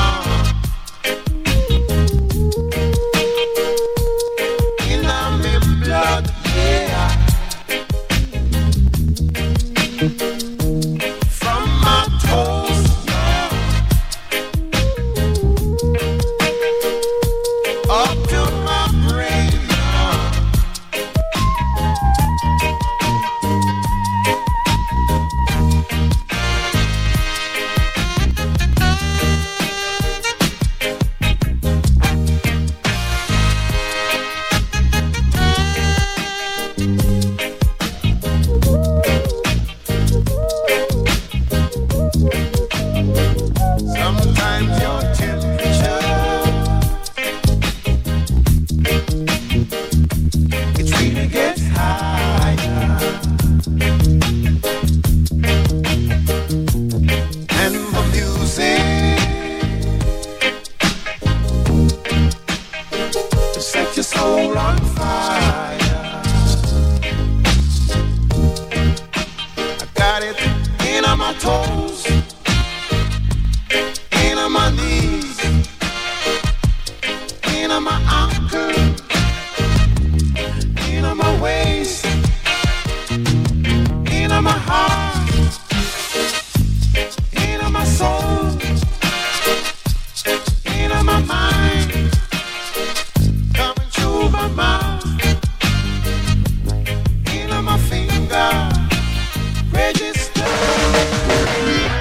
in my blood, yeah. From my toes, yeah, up to my brain, yeah. Sometimes your temperature, it really gets higher, and the music to set your soul on fire. I got it in on my toes, in on my knees, in on my ankle, in on my waist, in on my heart, in on my soul, in on my mind, coming through my mouth, in on my finger, register.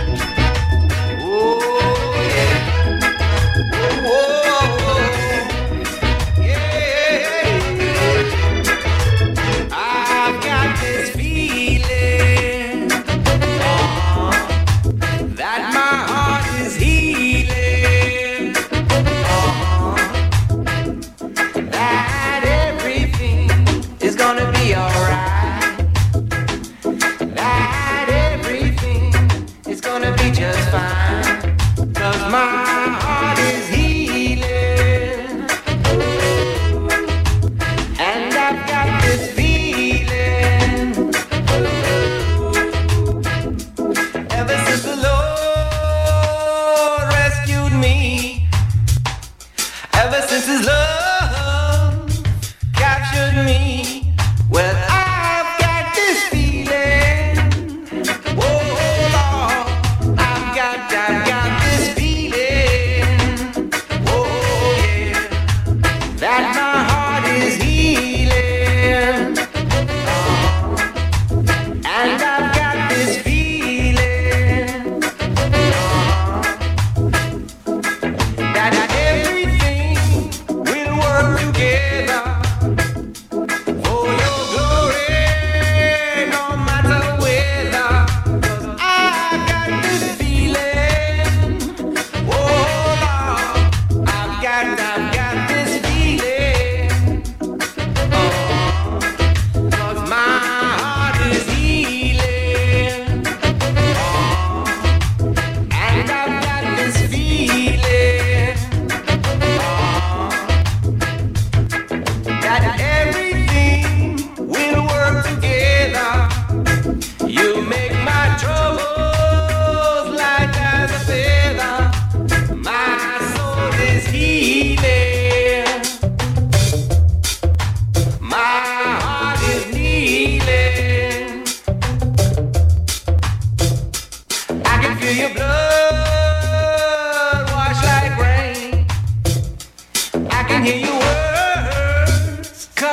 that everything will work together. You make my troubles light as a feather. My soul is healing. My heart is healing. I can feel your blood wash like rain. I can hear your words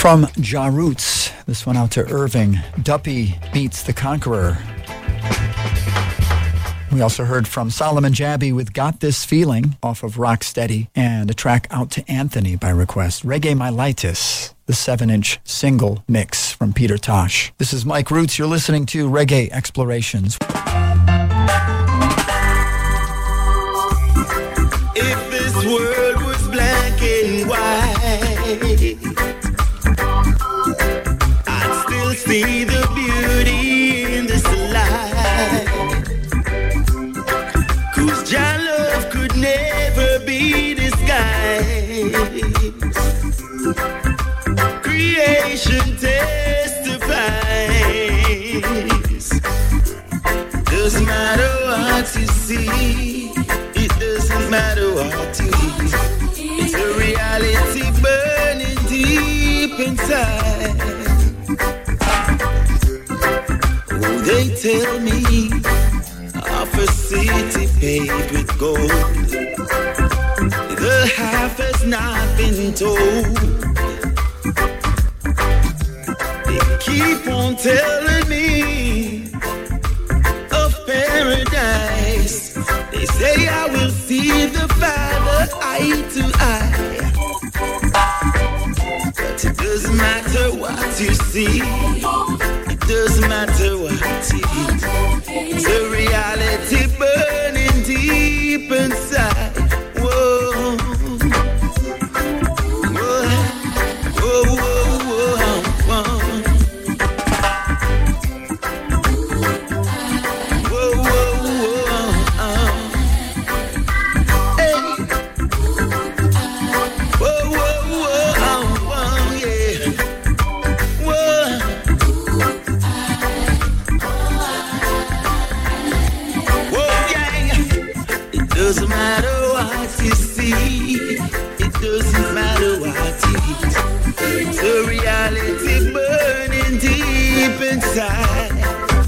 From Ja Roots, this one out to Irving, Duppy Meets the Conqueror. We also heard from Solomon Jabby with Got This Feeling off of Rocksteady, and a track out to Anthony by request, Reggae Mylitis, the seven-inch single mix from Peter Tosh. This is Mike Roots. You're listening to Reggae Explorations. If this world was black and white, I'd still see the beauty in this light. Cause your love could never be disguised. Creation testifies. Doesn't matter what you see, it doesn't matter what you hear. It's a reality burning deep inside. Oh, they tell me of a city paved with gold. The half has not been told. They keep on telling me of paradise. They say I will see the Father eye to eye. But it doesn't matter what you see, it doesn't matter what you hear. It's a reality burning deep inside. Whoa, whoa, whoa, whoa, whoa, whoa. Doesn't matter what you see, it doesn't matter what you hear. It's a reality burning deep inside.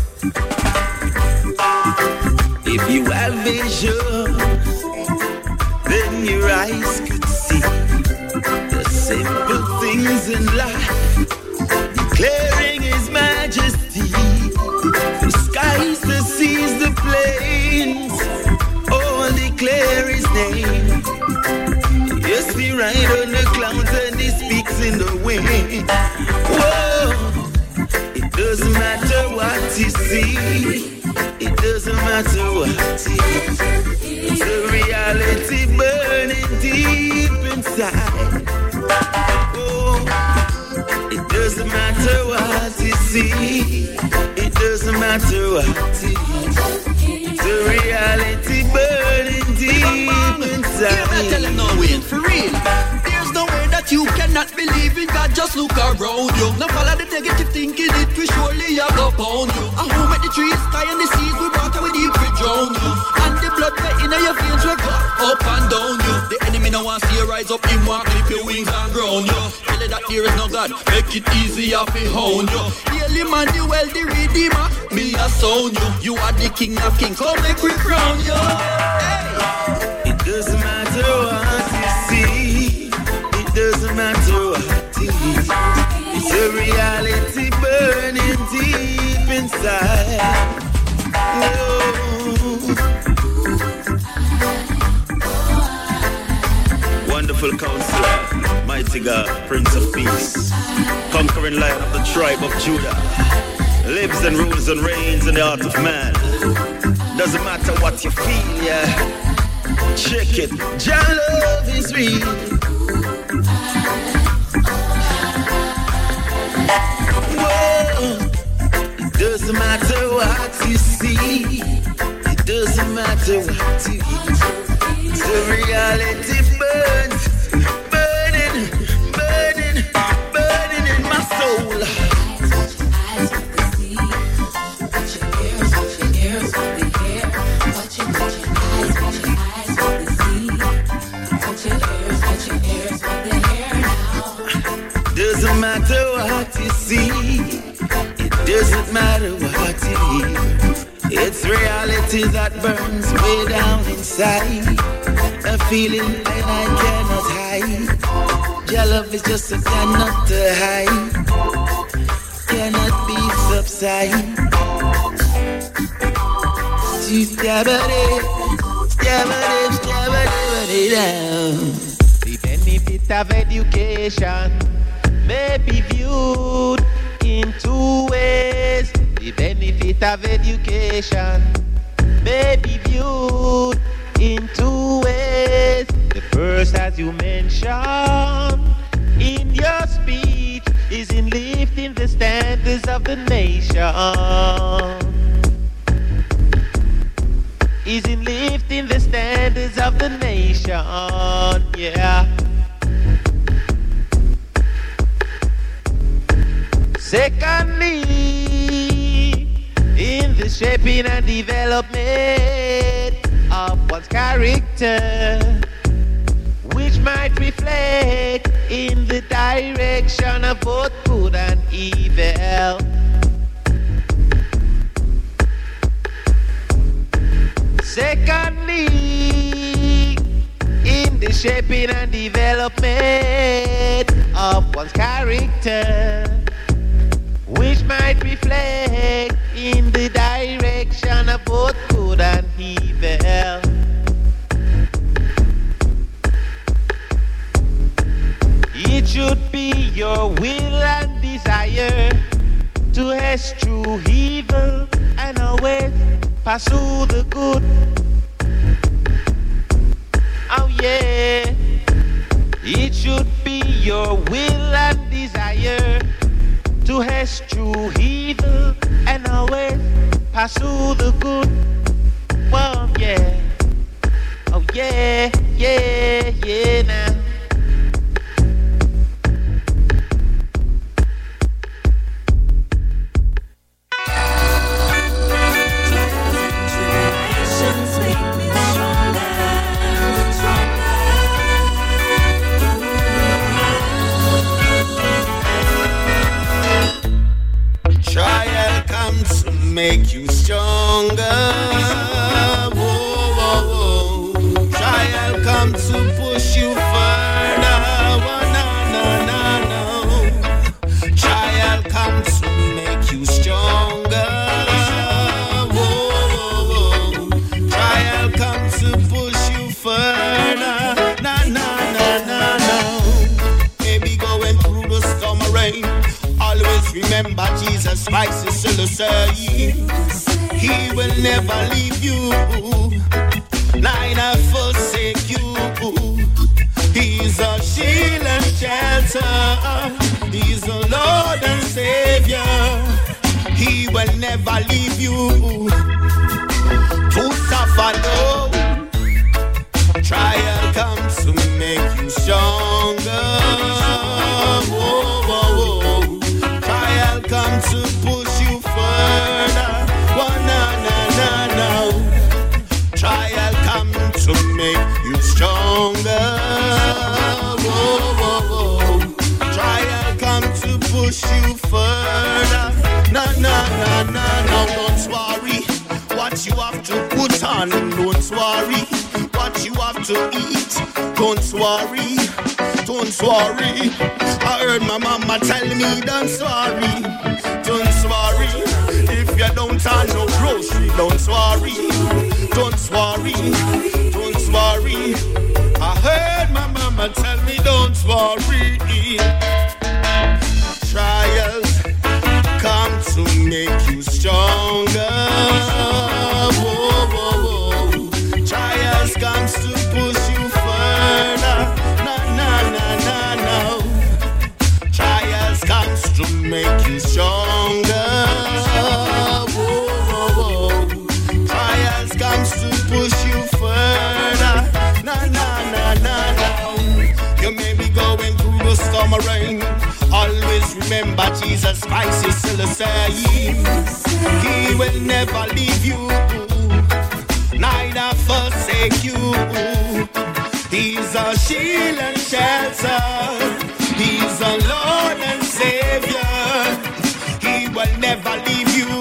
If you have vision, then your eyes could see the simple things in life, declaring His majesty. The skies, the seas, the plains, declare His name. Yes, He rides on the clouds and He speaks in the wind. Whoa, it doesn't matter what you see, it doesn't matter what you hear. It's a reality burning deep inside. Whoa, it doesn't matter what you see, it doesn't matter what you hear. It's a reality burning deep inside. You're not telling no way, for real. There's no way that you cannot believe in God. Just look around you. Now follow the negative thinking, it will surely have up on you. And who make the trees, sky and the seas, we water we deep, we drown you. And the blood way in your veins will go up and down you. The enemy no want see you rise up, him want clip your wings and ground you. Tell you that there is no God, make it easier for hound you. Hail him and the well, the redeemer, me a sound you. You are the king of kings, come make we crown you. Hey. It doesn't matter what you see, it doesn't matter what you hear. It's a reality burning deep inside. Whoa. Wonderful Counselor, mighty God, Prince of Peace, conquering Lion of the tribe of Judah, lives and rules and reigns in the heart of man. Doesn't matter what you feel, yeah. Check it, your love is real. Whoa, it doesn't matter what you see, it doesn't matter what you hear. It's a reality burns, burning, burning, burning in my soul. Doesn't matter what you see, it doesn't matter what you hear. It's reality that burns way down inside, a feeling and I cannot hide. Your love is just a cannot to hide, cannot be subside. The benefit of education may be viewed in two ways. The benefit of education may be viewed in two ways. The first, as you mentioned in your speech, is in lifting the standards of the nation. Is in lifting the standards of the nation, yeah. Secondly, in the shaping and development of one's character, which might reflect in the direction of both good and evil. Secondly, in the shaping and development of one's character, which might reflect in the direction of both good and evil. It should be your will and desire to eschew evil and always pursue the good. Oh yeah. It should be your will and desire to eschew evil and always pursue the good. Oh yeah. Oh yeah, yeah, yeah now. Trial comes to make you stronger. Whoa, whoa, whoa. Trial comes to push you further. Whoa, no, no, no, no. Trial comes to make you stronger. Whoa, whoa, whoa. Trial comes to push you further. No, no, no, no, no. Maybe going through the storm or rain, always remember Jesus Christ is still the same. He will never leave you, neither forsake you. He's a shield and shelter. He's the Lord and Savior. He will never leave you to suffer, no. Trial comes to make you stronger. Whoa, whoa, whoa. Trial comes to push you further. Whoa, no, no, no, no. Trial comes to make you stronger. Whoa, whoa, whoa. Trial comes to push you further. No, no, no, no, no. Don't worry what you have to put on. Don't worry what you have to eat. Don't worry. Don't worry. I heard my mama tell me, don't worry. Don't worry. If you don't have no grocery, don't worry. Don't worry. Don't worry. I heard my mama tell me, don't worry. Trials come to make you stronger. Whoa, whoa, whoa. Trials comes to push you further. No, no, no, no, no. Trials comes to make you stronger. Whoa, whoa, whoa. Trials comes to push you further. No, no, no, no, no. You may be going through the storm or rain. Always remember Jesus Christ is still the same. He will never leave you, neither forsake you. He's a shield and shelter. He's a Lord and Savior. He will never leave you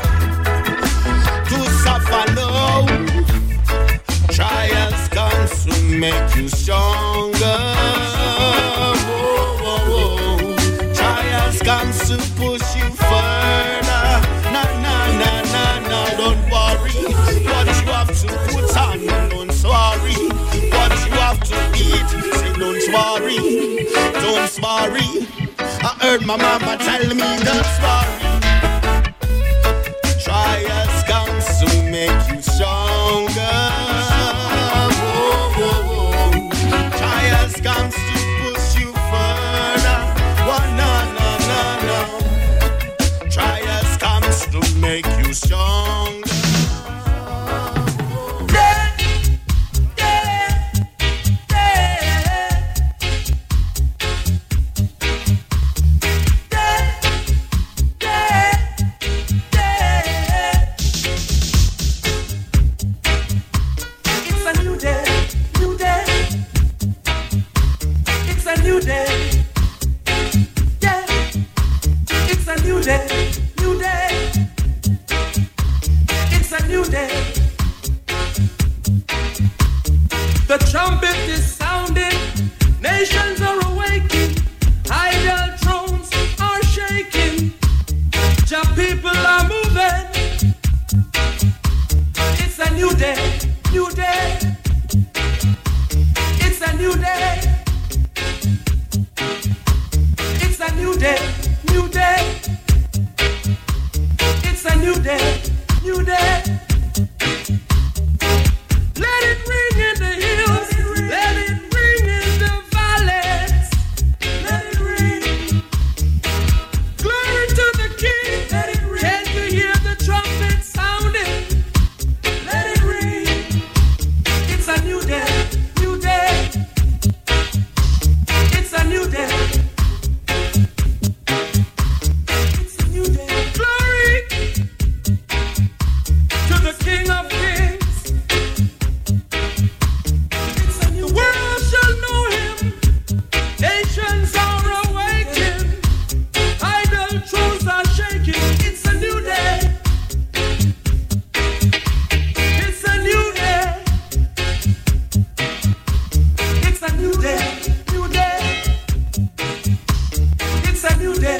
to suffer, no. Trials come to make you stronger. worry, don't worry. I heard my mama tell me don't worry. Trials comes to make you stronger. Oh, oh, oh. Trials comes to push you further. Oh, no, no, no, no. Trials comes to make you stronger. The trumpet is sounding, nations are awaking, idol thrones are shaking, Jah people are moving. It's a new day, new day. It's a new day. It's a new day, new day. It's a new day, new day. Let it ring in the hills, let it ring in the valleys, let it ring. Glory to the King, let it ring. Can you hear the trumpet sounding? Let it ring. It's a new day, new day. It's a new day. It's a new day. Glory to the King of Kings. Nations are awakened, idol thrones are shaking. It's a new day. It's a new day. It's a new day, new day. It's a new day.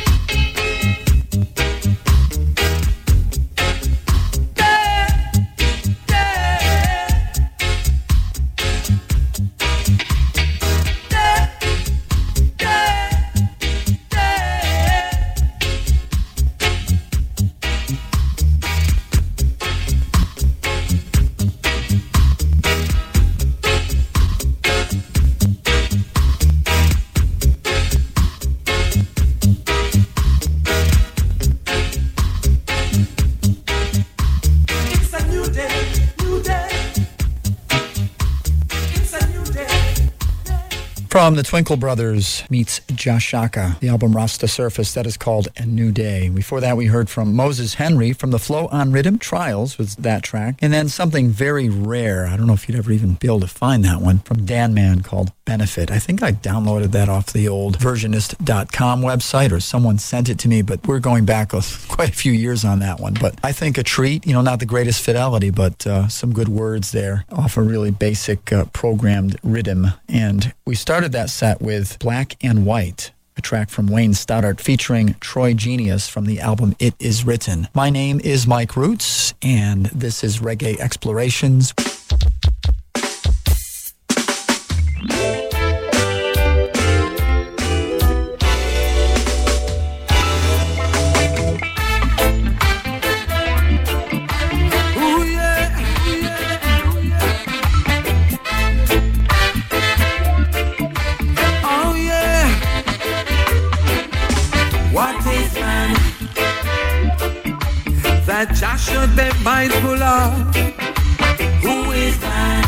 From the Twinkle Brothers meets Jah Shaka, the album Rasta Surface, that is called A New Day. Before that, we heard from Moses Henry from the Flow on Rhythm, Trials was that track. And then something very rare, I don't know if you'd ever even be able to find that one, from Dan Man called Benefit. I think I downloaded that off the old versionist dot com website, or someone sent it to me, but we're going back quite a few years on that one. But I think a treat, you know, not the greatest fidelity, but uh, some good words there off a really basic uh, programmed rhythm. And we started that set with Black and White, a track from Wayne Stoddart featuring Troy Genius from the album It Is Written. My name is Mike Roots, and this is Reggae Explorations. That Jah should be mindful of. Who is man?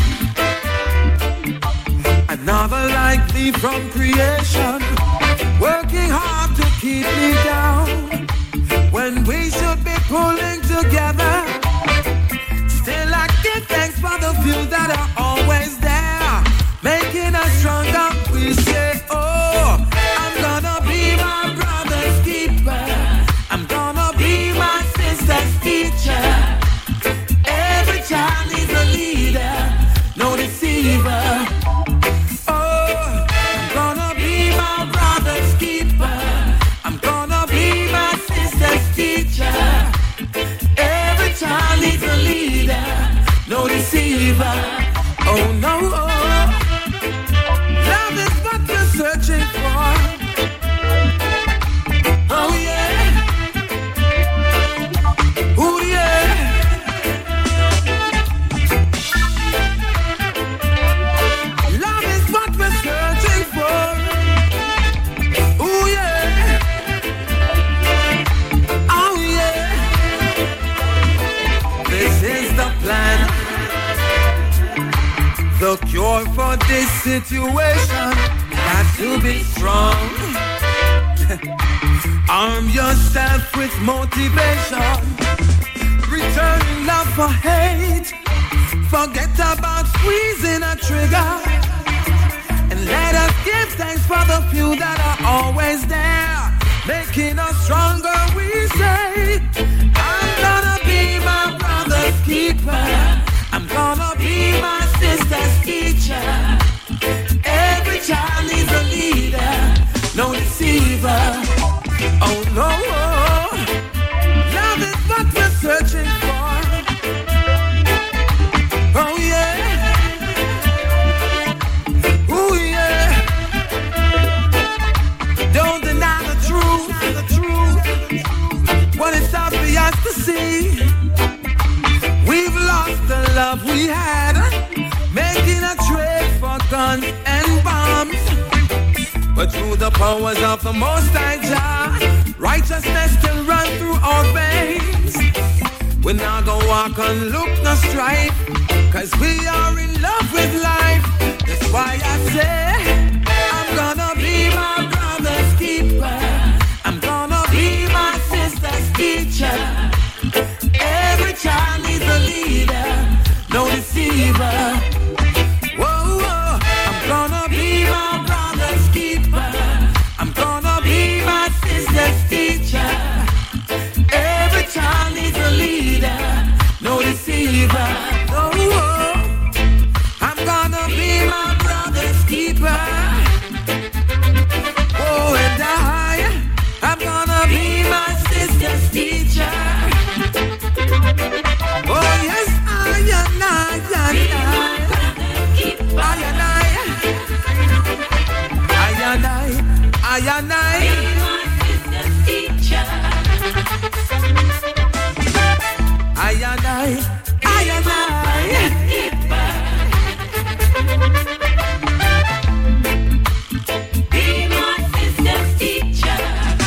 Another like thee from creation, working hard to keep me down, when we should be pulling together. Still I give thanks for the few that are always there, making us stronger. We say, oh, I'm gonna be my brother's keeper, I'm gonna be my sister's teacher. Every child needs a leader, no deceiver. Oh, I'm gonna be my brother's keeper, I'm gonna be my sister's teacher. Every child the cure for this situation. Got to be strong. Arm yourself with motivation. Returning love for hate. Forget about squeezing a trigger. And let us give thanks for the few that are always there, making us stronger, we say. I'm gonna be my brother's keeper. I'm gonna be my sister's teacher. Every child needs a leader, no deceiver. Oh no, love is what we're searching for. Oh yeah, oh yeah. Don't deny the truth, the truth. When it's obvious to see, we've lost the love we had, making a trade for guns and bombs. But through the powers of the Most High Jah, righteousness still run through our veins. We're not gonna walk on look no strife, cause we are in love with life. That's why I say, I'm gonna be my brother's keeper. I'm gonna be my sister's teacher. Every child needs a leader, no deceiver. Whoa, whoa. I'm gonna be my brother's keeper. I'm gonna be my sister's teacher. Every child needs a leader, no deceiver. Oh, oh. I'm gonna be my brother's keeper. Oh, and I, I'm gonna be my sister's teacher. Oh, yes, I and I, and I, I and I, I and I, I and I, be my sister's teacher. I and I, I and I, be my sister's teacher.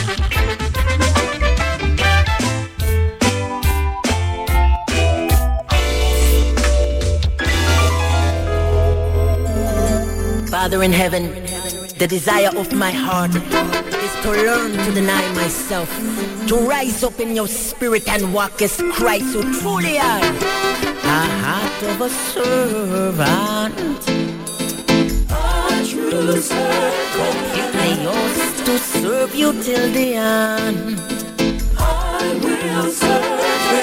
Father in heaven, the desire of my heart is to learn to deny myself, to rise up in your spirit and walk as Christ who truly are. A heart of a servant, a true servant. Completely yours to serve you till the end. I will serve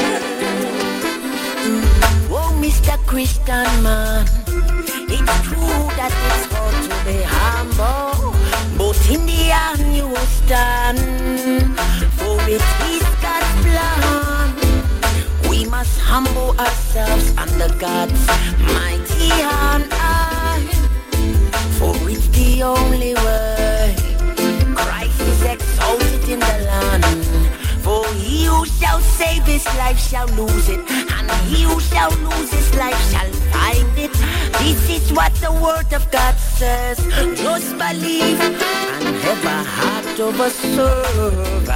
you. Oh, Mister Christian man, it's true that it's hard to be humble, but in the end you will stand, for it is God's plan. We must humble ourselves under God's mighty hand, for it's the only way. Christ is exalted in the land, for he who shall save his life shall lose it, and he who shall lose his life shall find it. This is what the word of God says. Just believe and have a heart of a servant.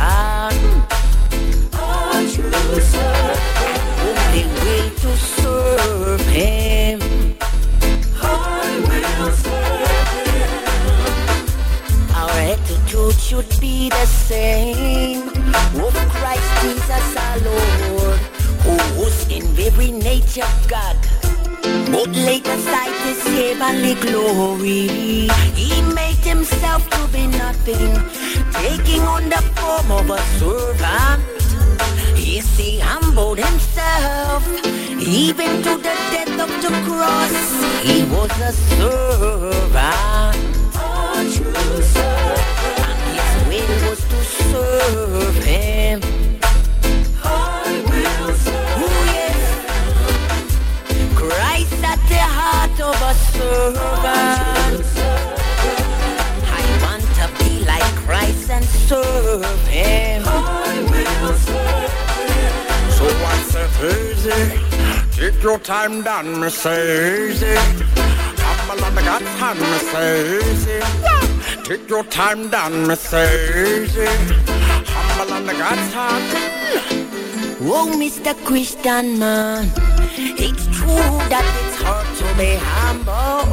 A true servant, only will to serve him. I will serve him. Our attitude should be the same of Christ Jesus our Lord, who was in very nature God, but laid aside his heavenly glory. He made himself to be nothing, taking on the form of a servant. Yes, he humbled himself, even to the death of the cross. He was a servant, a true servant, and his will was to serve him. I will serve. Oh, yes. Christ at the heart of a servant. I want to be like Christ and serve him. I will serve him. So what's it easy? Take your time down, me say easy. Humble on the God's hand, me say easy. Take your time down, me say easy. Humble on the God's hand. Oh, Mister Christian man, it's true that it's hard to be humble,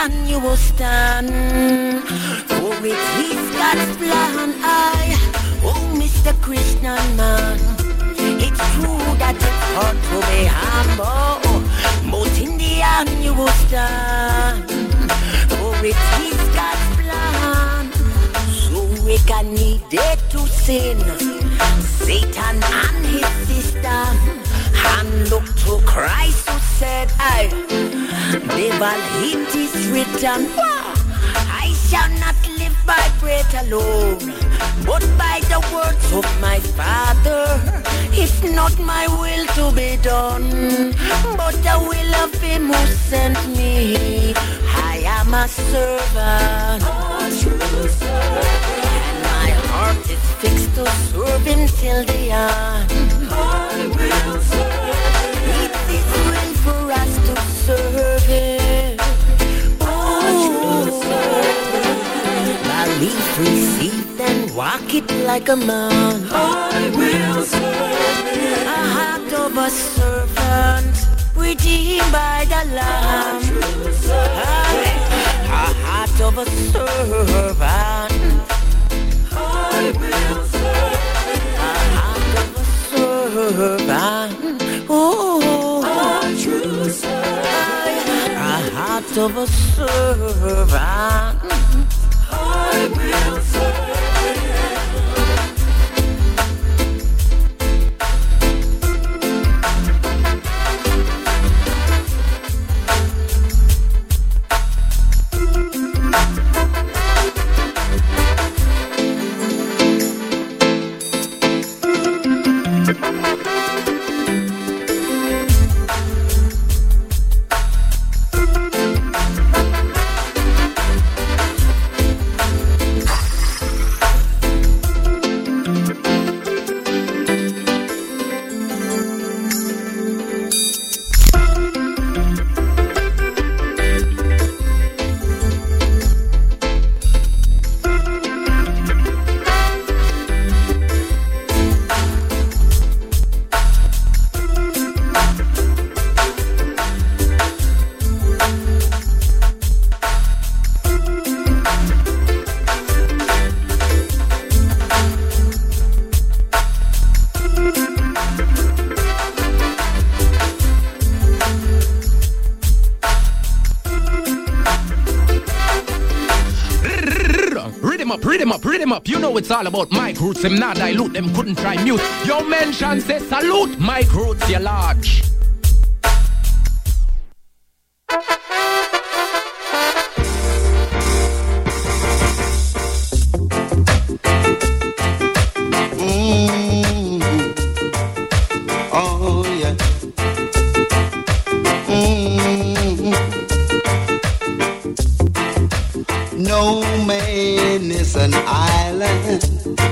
end you will stand. For it is God's plan. I, oh Mister Christian man, it's true that it's hard to be humble, but in the end you will stand. For it is God's plan. So we can need it to sin, Satan and his sister, and look to Christ who said, I, devil it is written, I shall not live by bread alone, but by the words of my Father. It's not my will to be done, but the will of him who sent me. I am a servant, a true servant, and my heart is fixed to serve him till the end. I will serve him. It's his will for us to serve him. Oh, a true servant. Believe, receive, then walk it like a man. I will serve him. A heart of a servant, redeemed by the Lamb. A heart of a servant, I will serve. A heart of a servant, oh, a true servant. A heart of a servant, I will serve. You know it's all about Mike Roots, them not dilute, them couldn't try mute. Your mention say salute, Mike Roots, you large. Mm-hmm. Oh yeah. Mm-hmm. No man is an island.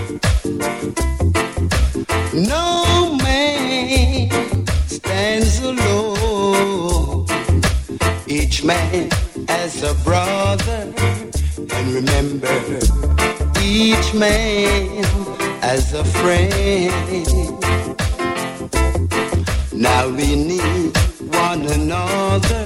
No man stands alone. Each man has a brother, and remember, each man has a friend. Now we need one another,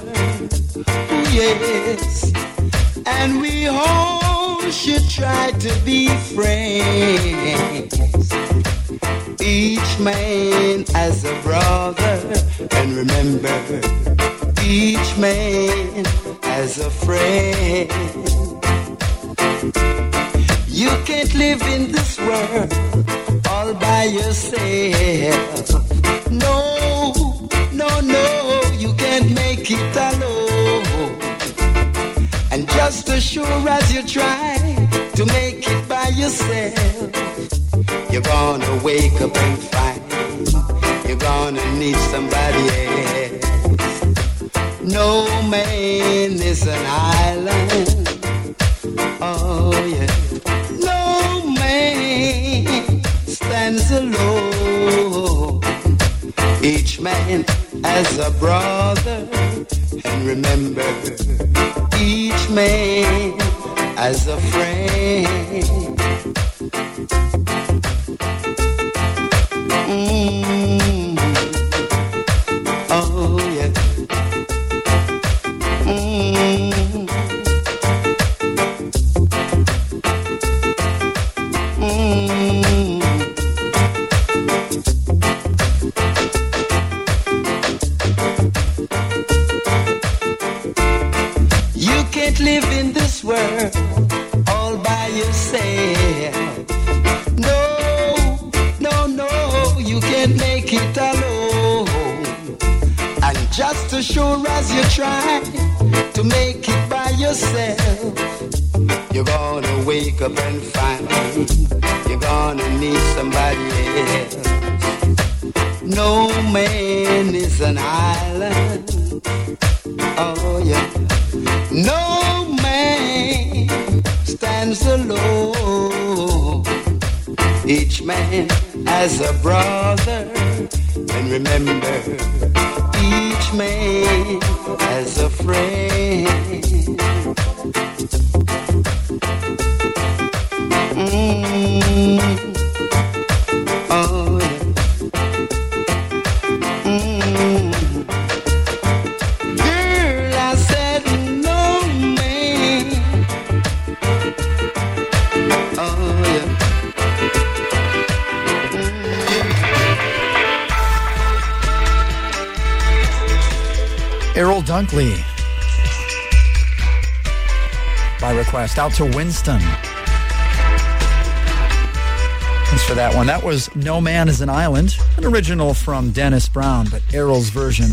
yes, and we all should try to be friends. Each man has a brother, and remember, each man has a friend. You can't live in this world all by yourself. No, no, no, you can't make it alone. And just as sure as you try to make it by yourself, you're gonna wake up and find you're gonna need somebody else. No man is an island. Oh yeah. No man stands alone. Each man has a brother, and remember, each man has a friend. Mm. Oh yeah. Mm. can't live in this world all by yourself. No, no, no, you can't make it alone. And just as sure as you try to make it by yourself, you're gonna wake up and find you're gonna need somebody else. No man is an island. Oh yeah. No man stands alone. Each man has a brother. And remember, each man has a friend. Mm. Oh yeah. Errol Dunkley, by request, out to Winston. Thanks for that one. That was No Man is an Island, an original from Dennis Brown, but Errol's version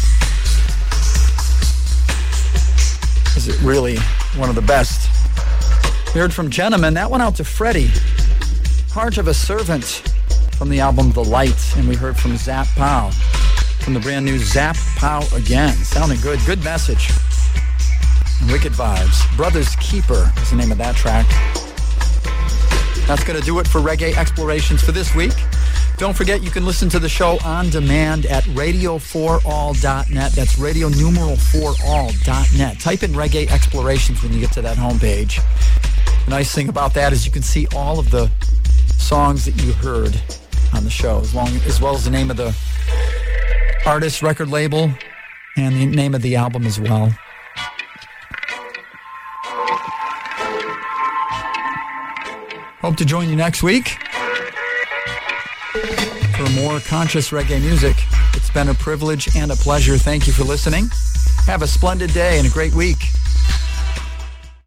is it really one of the best. We heard from Gentleman, that one out to Freddie, Heart of a Servant, from the album The Light, and we heard from Zap Pow, from the brand new Zap Pow Again. Sounding good. Good message. Wicked vibes. Brothers Keeper is the name of that track. That's going to do it for Reggae Explorations for this week. Don't forget you can listen to the show on demand at radio for all dot net. That's radio numeral for all dot net. Type in Reggae Explorations when you get to that homepage. The nice thing about that is you can see all of the songs that you heard on the show, as, long, as well as the name of the artist, record label, and the name of the album as well. Hope to join you next week for more conscious reggae music. It's been a privilege and a pleasure. Thank you for listening. Have a splendid day and a great week.